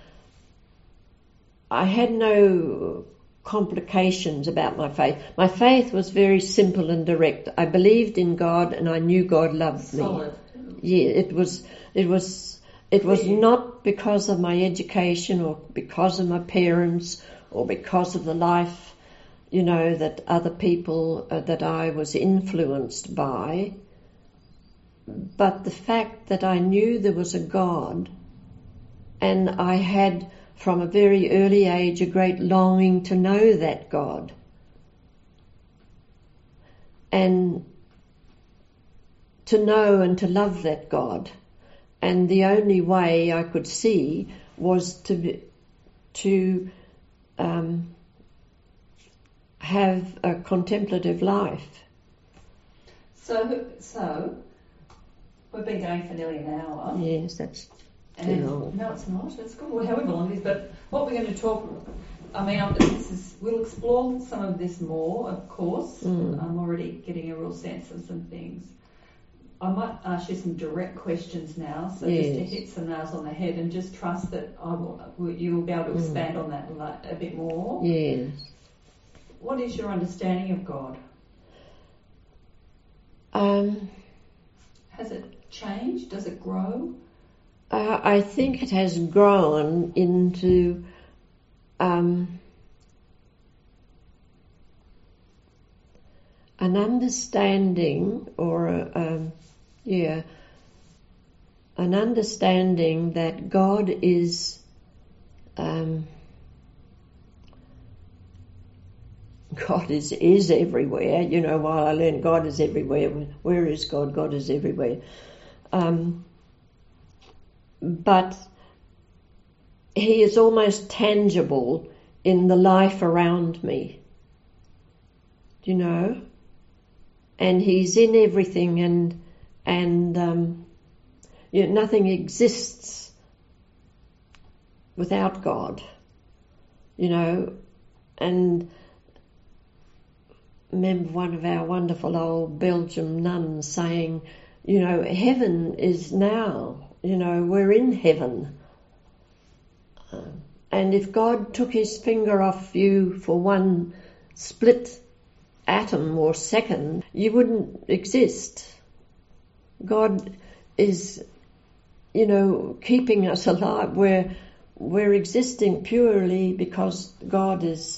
I had no complications about my faith. My faith was very simple and direct. I believed in God and I knew God loved me. Solid. Yeah, it was not because of my education or because of my parents or because of the life, that other people that I was influenced by, but the fact that I knew there was a God, and I had from a very early age a great longing to know that God. And to know and to love that God. And the only way I could see was to have a contemplative life. So we've been going for nearly an hour. Yes, that's too And long. no, it's not. It's good, well, however long it is. But what we're going to talk, we'll explore some of this more, of course. I'm already getting a real sense of some things. I might ask you some direct questions now, so just to hit some nails on the head, and just trust that you will be able to expand on that a bit more. Yes. What is your understanding of God? Has it changed? Does it grow? I think it has grown into an understanding, or an understanding that God is everywhere. You know, while I learned God is everywhere, where is God? God is everywhere. But He is almost tangible in the life around me. Do you know? And He's in everything, and nothing exists without God. You know, and remember one of our wonderful old Belgium nuns saying, you know, heaven is now. You know, we're in heaven. And if God took His finger off you for one split atom or second, you wouldn't exist. God is, you know, keeping us alive. We're existing purely because God is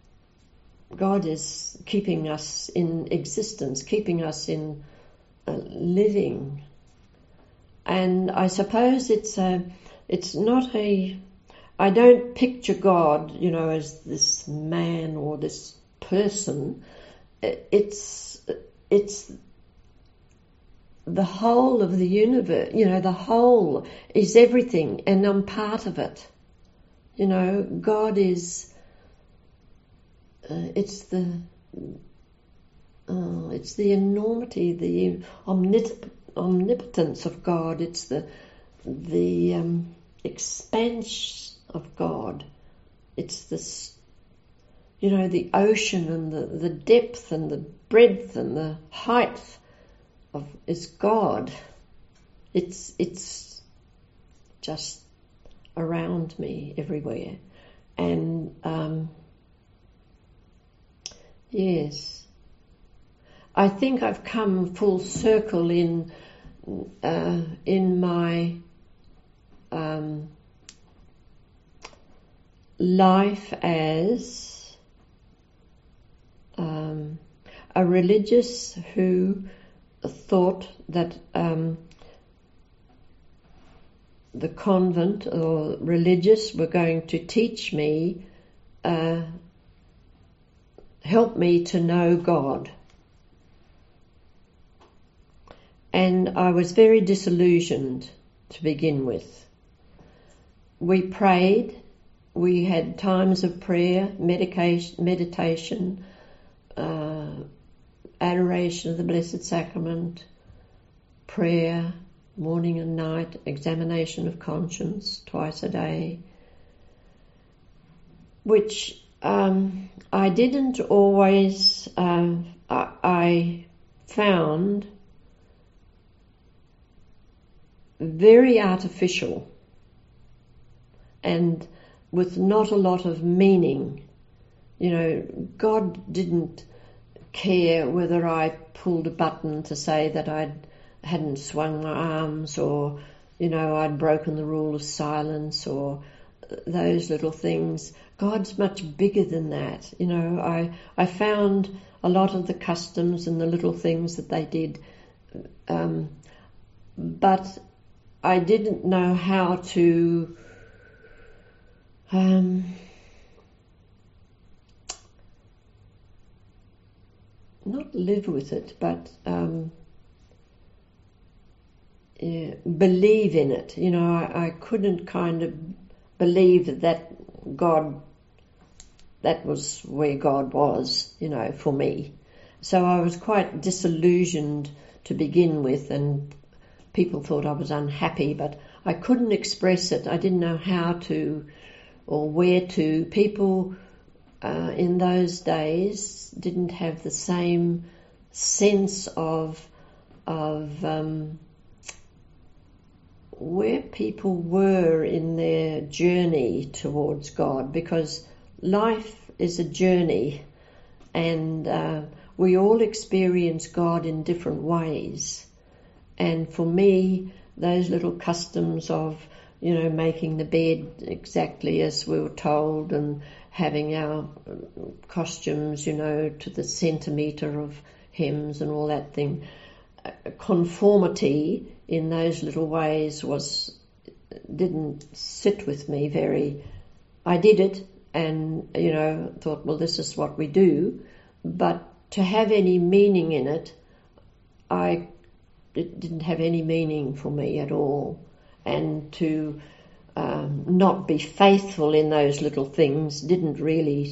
keeping us in existence, keeping us in living. And I suppose it's not I don't picture God, you know, as this man or this person. It's the whole of the universe, you know, the whole is everything, and I'm part of it. You know, God is, it's the enormity, the omnipotence of God. It's the expanse of God. It's the ocean and the depth and the breadth and the height is God. It's just around me everywhere. And yes, I think I've come full circle in my life as a religious who thought that the convent or religious were going to teach me, help me to know God. And I was very disillusioned to begin with. We prayed, we had times of prayer, meditation, adoration of the Blessed Sacrament, prayer, morning and night, examination of conscience twice a day, which I didn't always, I found very artificial and with not a lot of meaning. You know, God didn't care whether I pulled a button to say that I hadn't swung my arms, or, you know, I'd broken the rule of silence, or those little things. God's much bigger than that. You know, I found a lot of the customs and the little things that they did, but I didn't know how to not live with it, but believe in it. You know, I couldn't kind of believe that God that was where God was, for me. So I was quite disillusioned to begin with, and people thought I was unhappy, but I couldn't express it. I didn't know how to or where to. People in those days didn't have the same sense of where people were in their journey towards God, because life is a journey, and we all experience God in different ways. And for me, those little customs of, making the bed exactly as we were told and having our costumes, to the centimetre of hems and all that thing, conformity in those little ways didn't sit with me very. I did it and, thought, well, this is what we do, but to have any meaning in it, it didn't have any meaning for me at all. And to not be faithful in those little things didn't really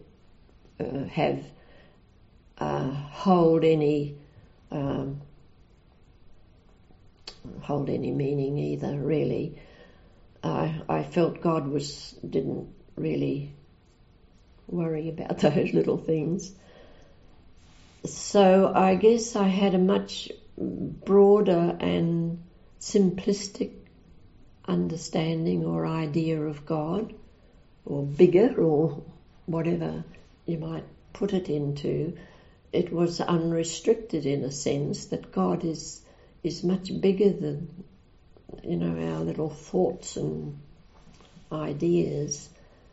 hold any meaning either, really. I felt God didn't really worry about those little things. So I guess I had a much broader and simplistic understanding or idea of God, or bigger, or whatever you might put it into. It was unrestricted in a sense, that God is much bigger than, our little thoughts and ideas.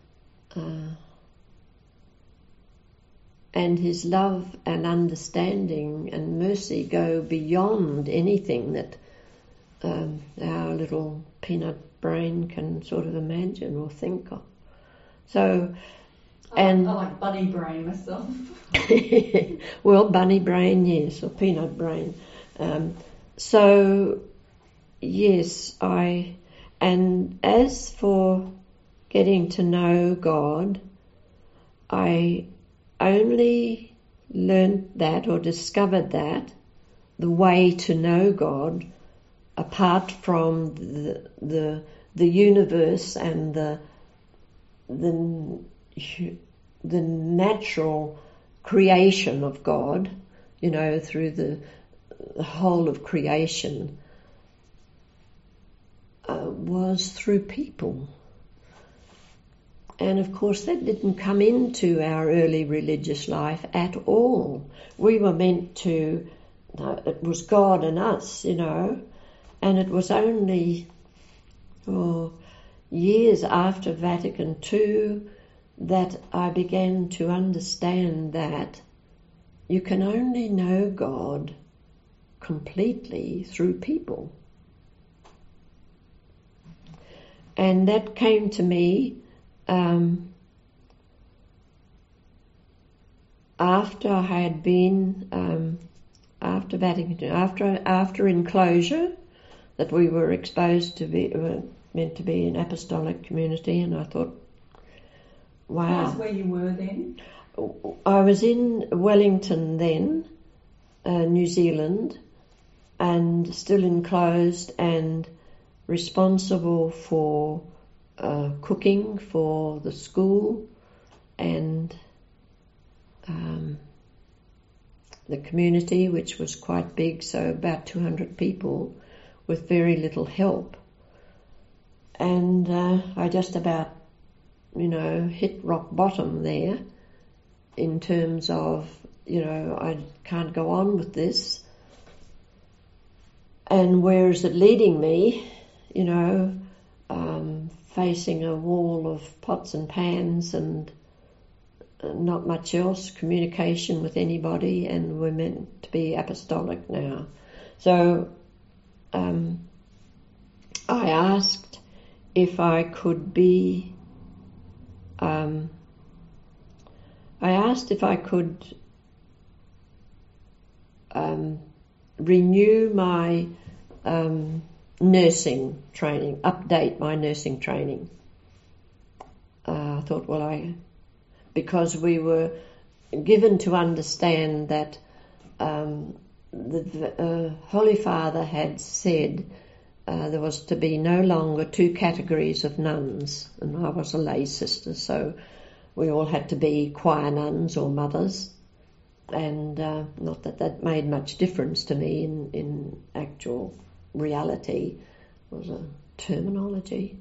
And his love and understanding and mercy go beyond anything that our little peanut brain can sort of imagine or think of. So, I like bunny brain myself. Well, bunny brain, yes, or peanut brain. So, yes, and as for getting to know God, I only learned that or discovered that the way to know God, apart from the universe and the natural creation of God, through the whole of creation, was through people. And of course that didn't come into our early religious life at all. We were meant to, it was God and us, and it was only years after Vatican II that I began to understand that you can only know God completely through people. And that came to me after I had been, after Vatican II, after enclosure, that we were exposed to were meant to be an apostolic community, and I thought, wow. That's where you were then? I was in Wellington then, New Zealand, and still enclosed and responsible for cooking for the school and the community, which was quite big, so about 200 people with very little help. And I just about, hit rock bottom there in terms of, I can't go on with this. And where is it leading me? Facing a wall of pots and pans and not much else, communication with anybody, and we're meant to be apostolic now. So I asked if I could be, renew my nursing training, update my nursing training. I thought, because we were given to understand that the Holy Father had said there was to be no longer two categories of nuns, and I was a lay sister, so we all had to be choir nuns or mothers, and not that that made much difference to me in actual reality. It was a terminology.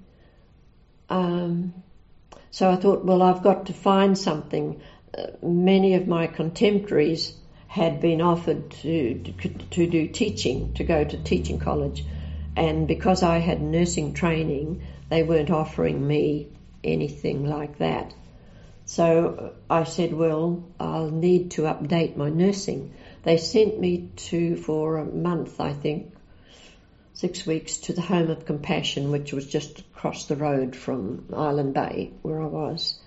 So I thought, well, I've got to find something. Many of my contemporaries had been offered to do teaching, to go to teaching college, and because I had nursing training, they weren't offering me anything like that. So I said, well, I'll need to update my nursing. They sent me for a month, I think, 6 weeks, to the Home of Compassion, which was just across the road from Island Bay, where I was.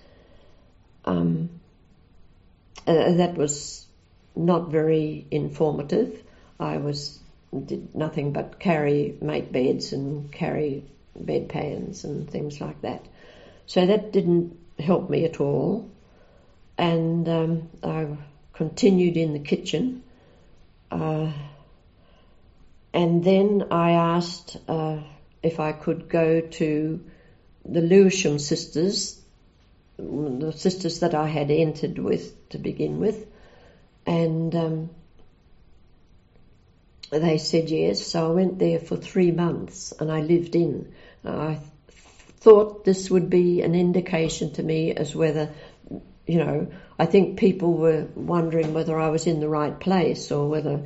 That was not very informative. I did nothing but make beds and carry bedpans and things like that. So that didn't help me at all. And I continued in the kitchen. And then I asked if I could go to the Lewisham sisters, the sisters that I had entered with to begin with, and they said yes. So I went there for 3 months and I lived in. I thought this would be an indication to me as whether, I think people were wondering whether I was in the right place or whether,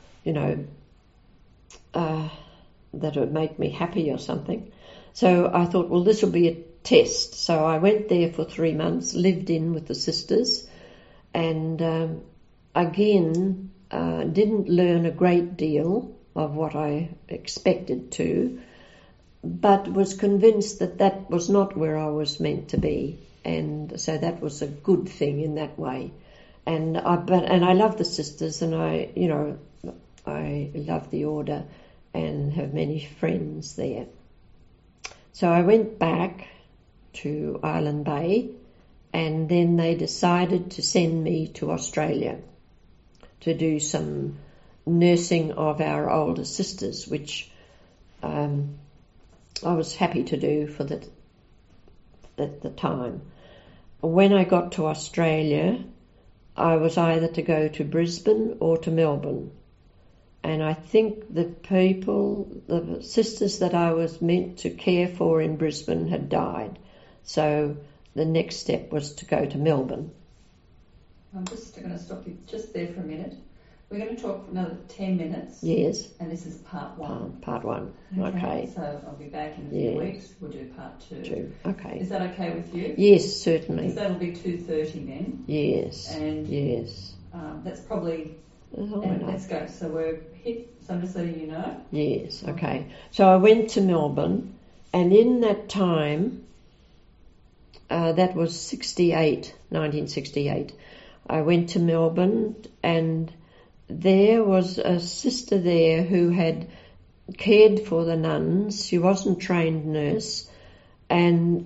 that it would make me happy or something. So I thought, well, this will be a test. So I went there for 3 months, lived in with the sisters, and again, didn't learn a great deal of what I expected to, but was convinced that that was not where I was meant to be, and so that was a good thing in that way. And I love the sisters, and I love the order and have many friends there. So I went back to Island Bay, and then they decided to send me to Australia to do some nursing of our older sisters, which I was happy to do at the time. When I got to Australia, I was either to go to Brisbane or to Melbourne. And I think the sisters that I was meant to care for in Brisbane had died. So the next step was to go to Melbourne. I'm just going to stop you just there for a minute. We're going to talk for another 10 minutes. Yes. And this is part one. Part one. Okay. So I'll be back in a few weeks. We'll do part two. Okay. Is that okay with you? Yes, certainly. Because that'll be 2:30 then. Yes. And yes. That's probably. And let's go. So we're hit. So I'm just letting you know. Yes. Okay. So I went to Melbourne, and in that time, that was 1968. I went to Melbourne, and there was a sister there who had cared for the nuns. She wasn't a trained nurse, and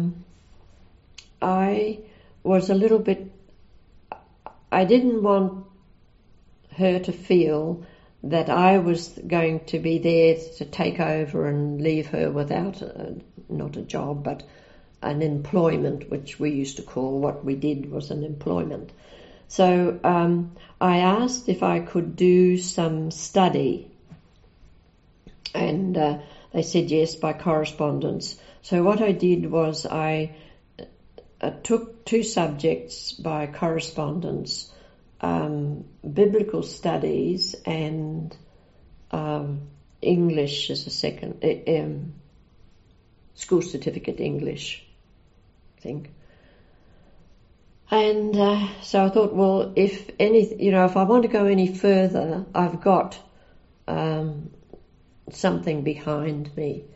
I was a little bit. I didn't want her to feel that I was going to be there to take over and leave her without not a job, but an employment, which we used to call, what we did was an employment. So I asked if I could do some study, and they said yes by correspondence. So what I did was I took 2 subjects by correspondence, biblical studies and English as a second, school certificate English, I think. And so I thought, well, if I want to go any further, I've got something behind me.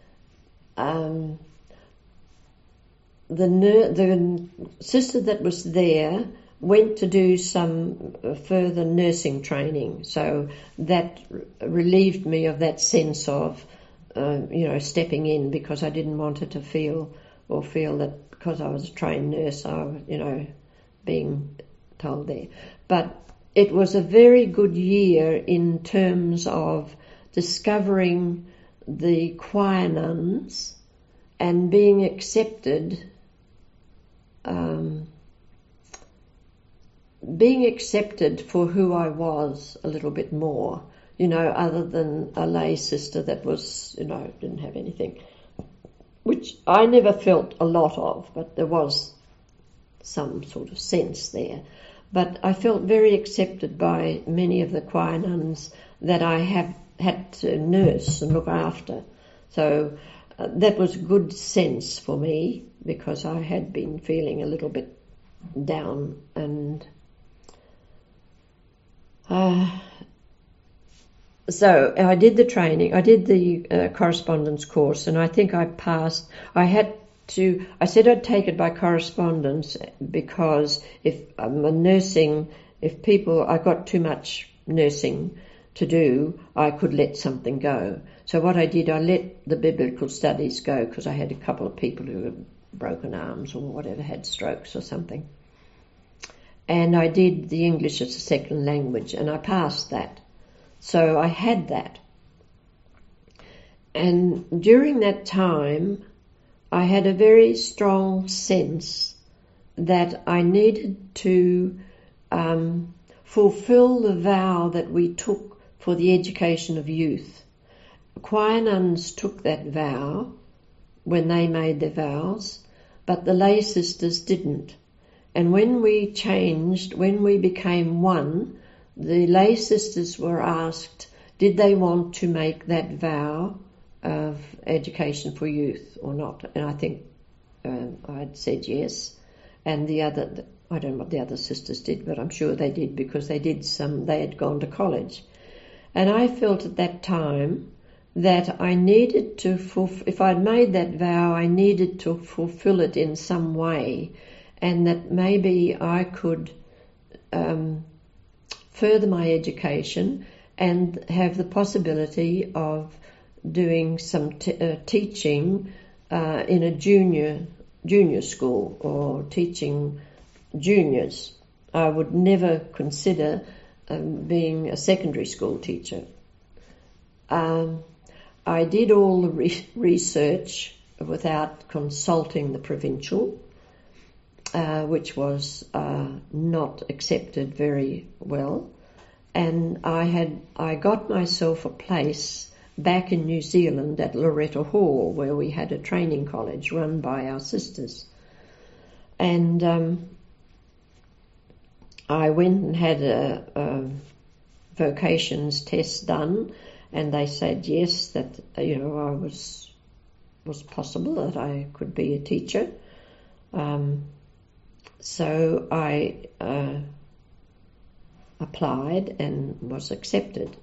The sister that was there went to do some further nursing training, so that relieved me of that sense of, stepping in, because I didn't want her to feel or feel that because I was a trained nurse, I was, being told there. But it was a very good year in terms of discovering the choir nuns and being accepted for who I was a little bit more, other than a lay sister that was, didn't have anything, which I never felt a lot of, but there was some sort of sense there. But I felt very accepted by many of the choir nuns that I had to nurse and look after. So that was good sense for me, because I had been feeling a little bit down. And so I did the training, I did the correspondence course, and I think I passed. I said I'd take it by correspondence because I got too much nursing to do, I could let something go. So what I did, I let the biblical studies go, because I had a couple of people who had broken arms or whatever, had strokes or something. And I did the English as a second language, and I passed that. So I had that. And during that time, I had a very strong sense that I needed to fulfill the vow that we took for the education of youth. Choir nuns took that vow when they made their vows, but the lay sisters didn't. And when we became one, the lay sisters were asked, did they want to make that vow of education for youth or not? And I think I'd said yes. And I don't know what the other sisters did, but I'm sure they did, because they had gone to college. And I felt at that time that I needed to if I'd made that vow, I needed to fulfill it in some way, and that maybe I could further my education and have the possibility of doing some teaching in a junior school, or teaching juniors. I would never consider being a secondary school teacher. I did all the research without consulting the provincial, which was not accepted very well, and I got myself a place back in New Zealand at Loretta Hall, where we had a training college run by our sisters. And I went and had a vocations test done, and they said yes, that I was possible that I could be a teacher. So I applied and was accepted.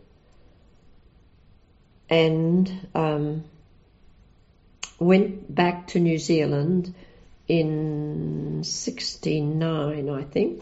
And went back to New Zealand in 69, I think.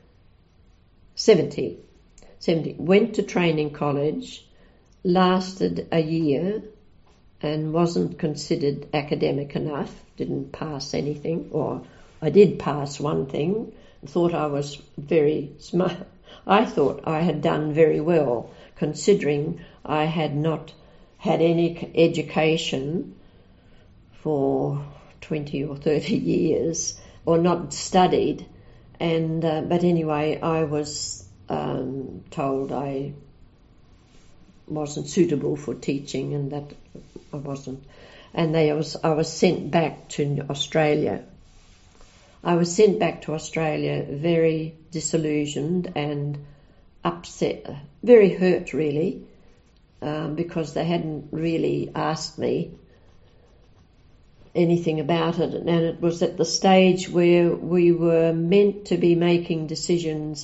70. Went to training college, lasted a year, and wasn't considered academic enough, didn't pass anything, or I did pass one thing, thought I was very smart. I thought I had done very well, considering I had not had any education for 20 or 30 years, or not studied. And but anyway, I was told I wasn't suitable for teaching, and that I wasn't. And I was sent back to Australia. I was sent back to Australia very disillusioned and upset, very hurt really, because they hadn't really asked me anything about it, and it was at the stage where we were meant to be making decisions,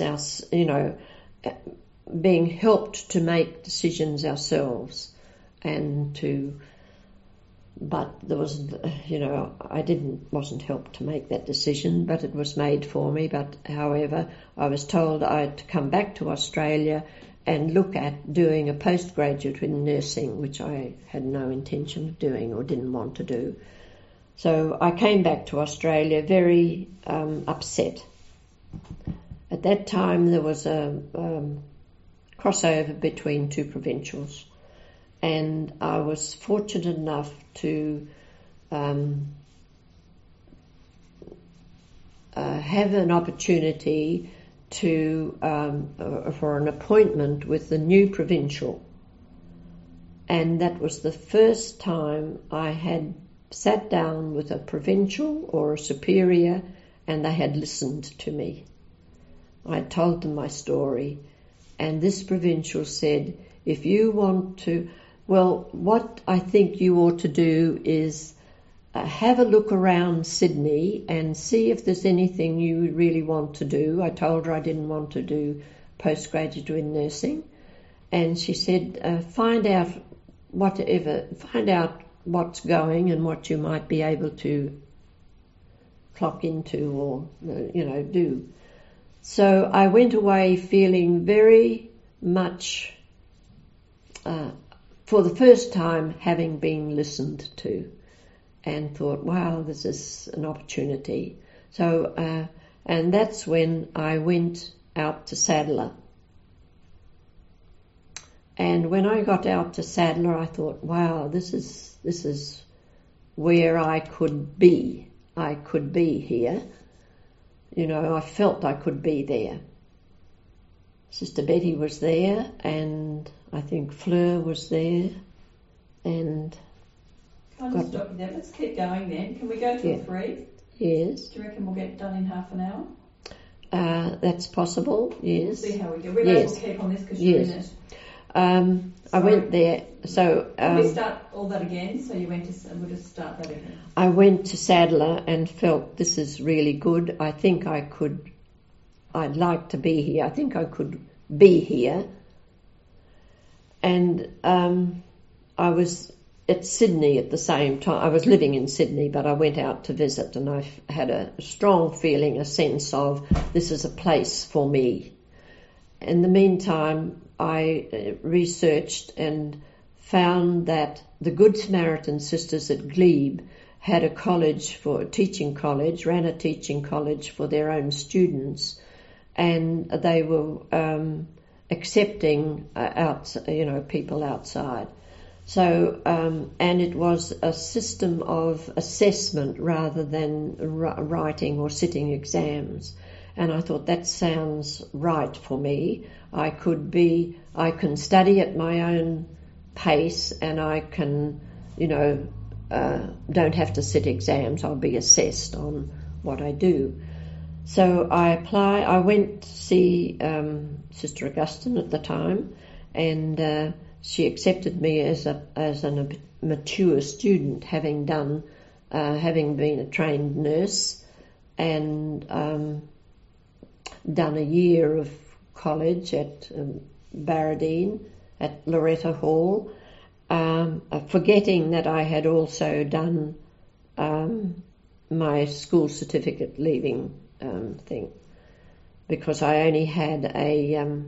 being helped to make decisions ourselves, but there was, wasn't helped to make that decision, but it was made for me. But however, I was told I had to come back to Australia and look at doing a postgraduate in nursing, which I had no intention of doing or didn't want to do. So I came back to Australia very upset. At that time there was a crossover between two provincials, and I was fortunate enough to have an opportunity to for an appointment with the new provincial, and that was the first time I had sat down with a provincial or a superior and they had listened to me. I told them my story, and this provincial said, if you want to, well, what I think you ought to do is have a look around Sydney and see if there's anything you really want to do. I told her I didn't want to do postgraduate in nursing, and she said, find out what's going and what you might be able to clock into or do. So I went away feeling very much, for the first time, having been listened to, and thought, wow, this is an opportunity. So, and that's when I went out to Sadler. And when I got out to Sadler, I thought, wow, this is where I could be. I could be here. I felt I could be there. Sister Betty was there, and I think Fleur was there, and... Can I just stop you there? Let's keep going then. Can we go to 3? Yes. Do you reckon we'll get done in half an hour? That's possible, yes. We'll see how we go. We may as well keep on this because you're in it. I went there, so... Can we start all that again? So you went to... We'll just start that again. I went to Sadler and felt this is really good. I think I'd like to be here. I think I could be here. And I was at Sydney at the same time. I was living in Sydney, but I went out to visit, and I had a strong feeling, a sense of this is a place for me. In the meantime, I researched and found that the Good Samaritan Sisters at Glebe had a teaching college, ran a teaching college for their own students, and they were accepting people outside. So, and it was a system of assessment rather than writing or sitting exams. And I thought that sounds right for me. I can study at my own pace, and I can, don't have to sit exams. I'll be assessed on what I do. So I went to see Sister Augustine at the time, and she accepted me as a mature student, having been a trained nurse, and done a year of college at Barradine at Loretta Hall, forgetting that I had also done my school certificate leaving thing, because I only had a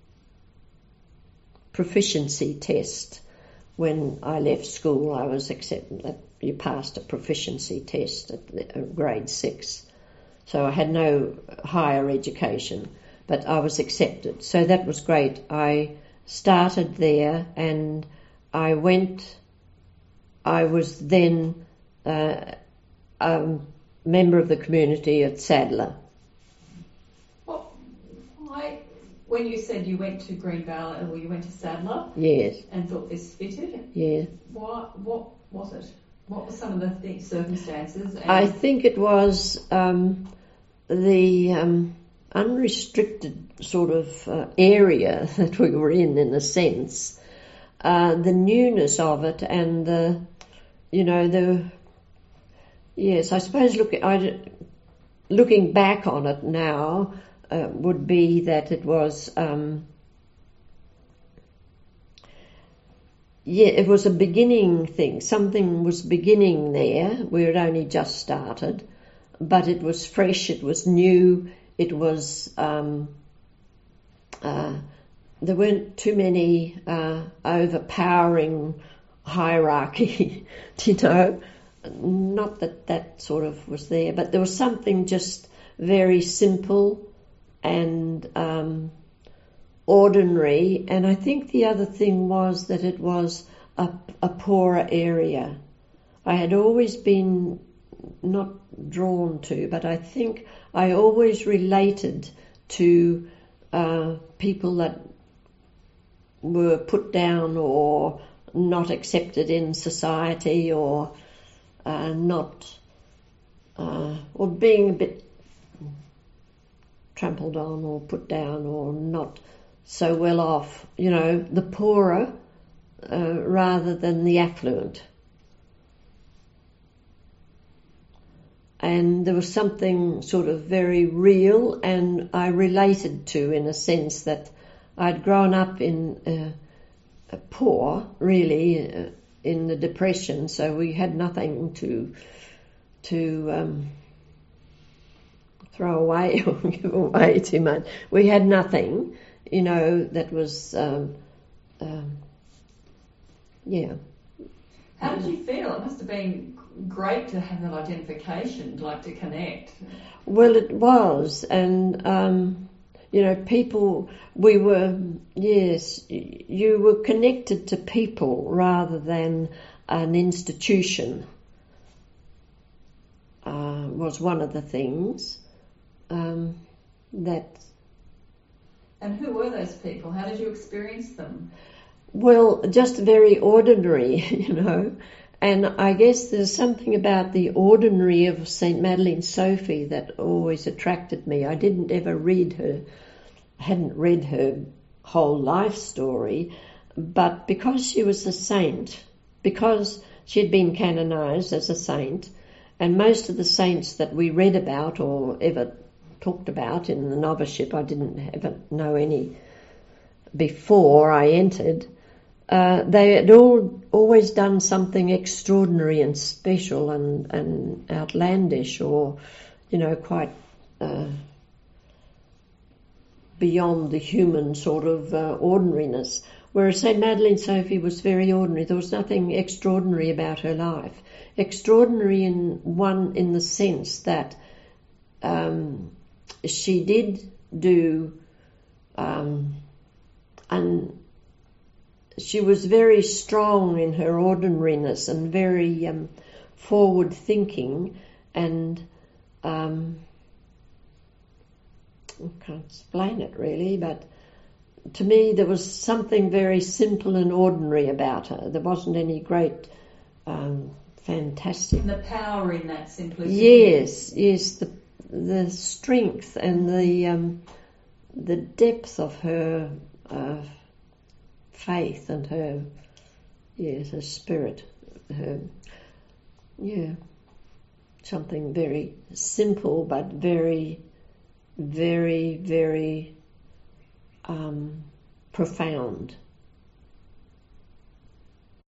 proficiency test when I left school. I was accepted that you passed a proficiency test at grade 6. So I had no higher education, but I was accepted. So that was great. I started there, and I was then a member of the community at Sadler. Well, when you said you went to Green Valley, or you went to Sadler, yes, and thought this fitted, yeah, what was it? What were some of the circumstances? I think it was the unrestricted sort of area that we were in a sense, the newness of it, and yes, I suppose looking back on it now would be that it was. It was a beginning thing. Something was beginning there. We had only just started, but it was fresh, it was new, it was, there weren't too many overpowering hierarchy, not that sort of was there, but there was something just very simple and ordinary. And I think the other thing was that it was a poorer area. I had always been not drawn to, but I think I always related to people that were put down or not accepted in society, or or being a bit trampled on or put down or not so well off, the poorer rather than the affluent. And there was something sort of very real, and I related to, in a sense, that I'd grown up in poor, really, in the Depression, so we had nothing to throw away or give away too much. We had nothing, that was, yeah. How did you feel? It must have been great to have that identification, to connect. Well, it was, and people, you were connected to people rather than an institution, was one of the things that... And who were those people? How did you experience them? Well, just very ordinary, And I guess there's something about the ordinary of St. Madeleine Sophie that always attracted me. I hadn't read her whole life story, but because she was a saint, because she had been canonized as a saint, and most of the saints that we read about or ever talked about in the noviceship, I didn't ever know any before I entered, they had always done something extraordinary and special and outlandish, or, quite beyond the human sort of ordinariness. Whereas St. Madeleine Sophie was very ordinary. There was nothing extraordinary about her life. Extraordinary in the sense that she did do, and she was very strong in her ordinariness and very forward thinking, and I can't explain it really, but to me there was something very simple and ordinary about her. There wasn't any great fantastic... And the power in that simplicity. Yes, the strength and the depth of her faith and her spirit, something very simple but very, very, very profound.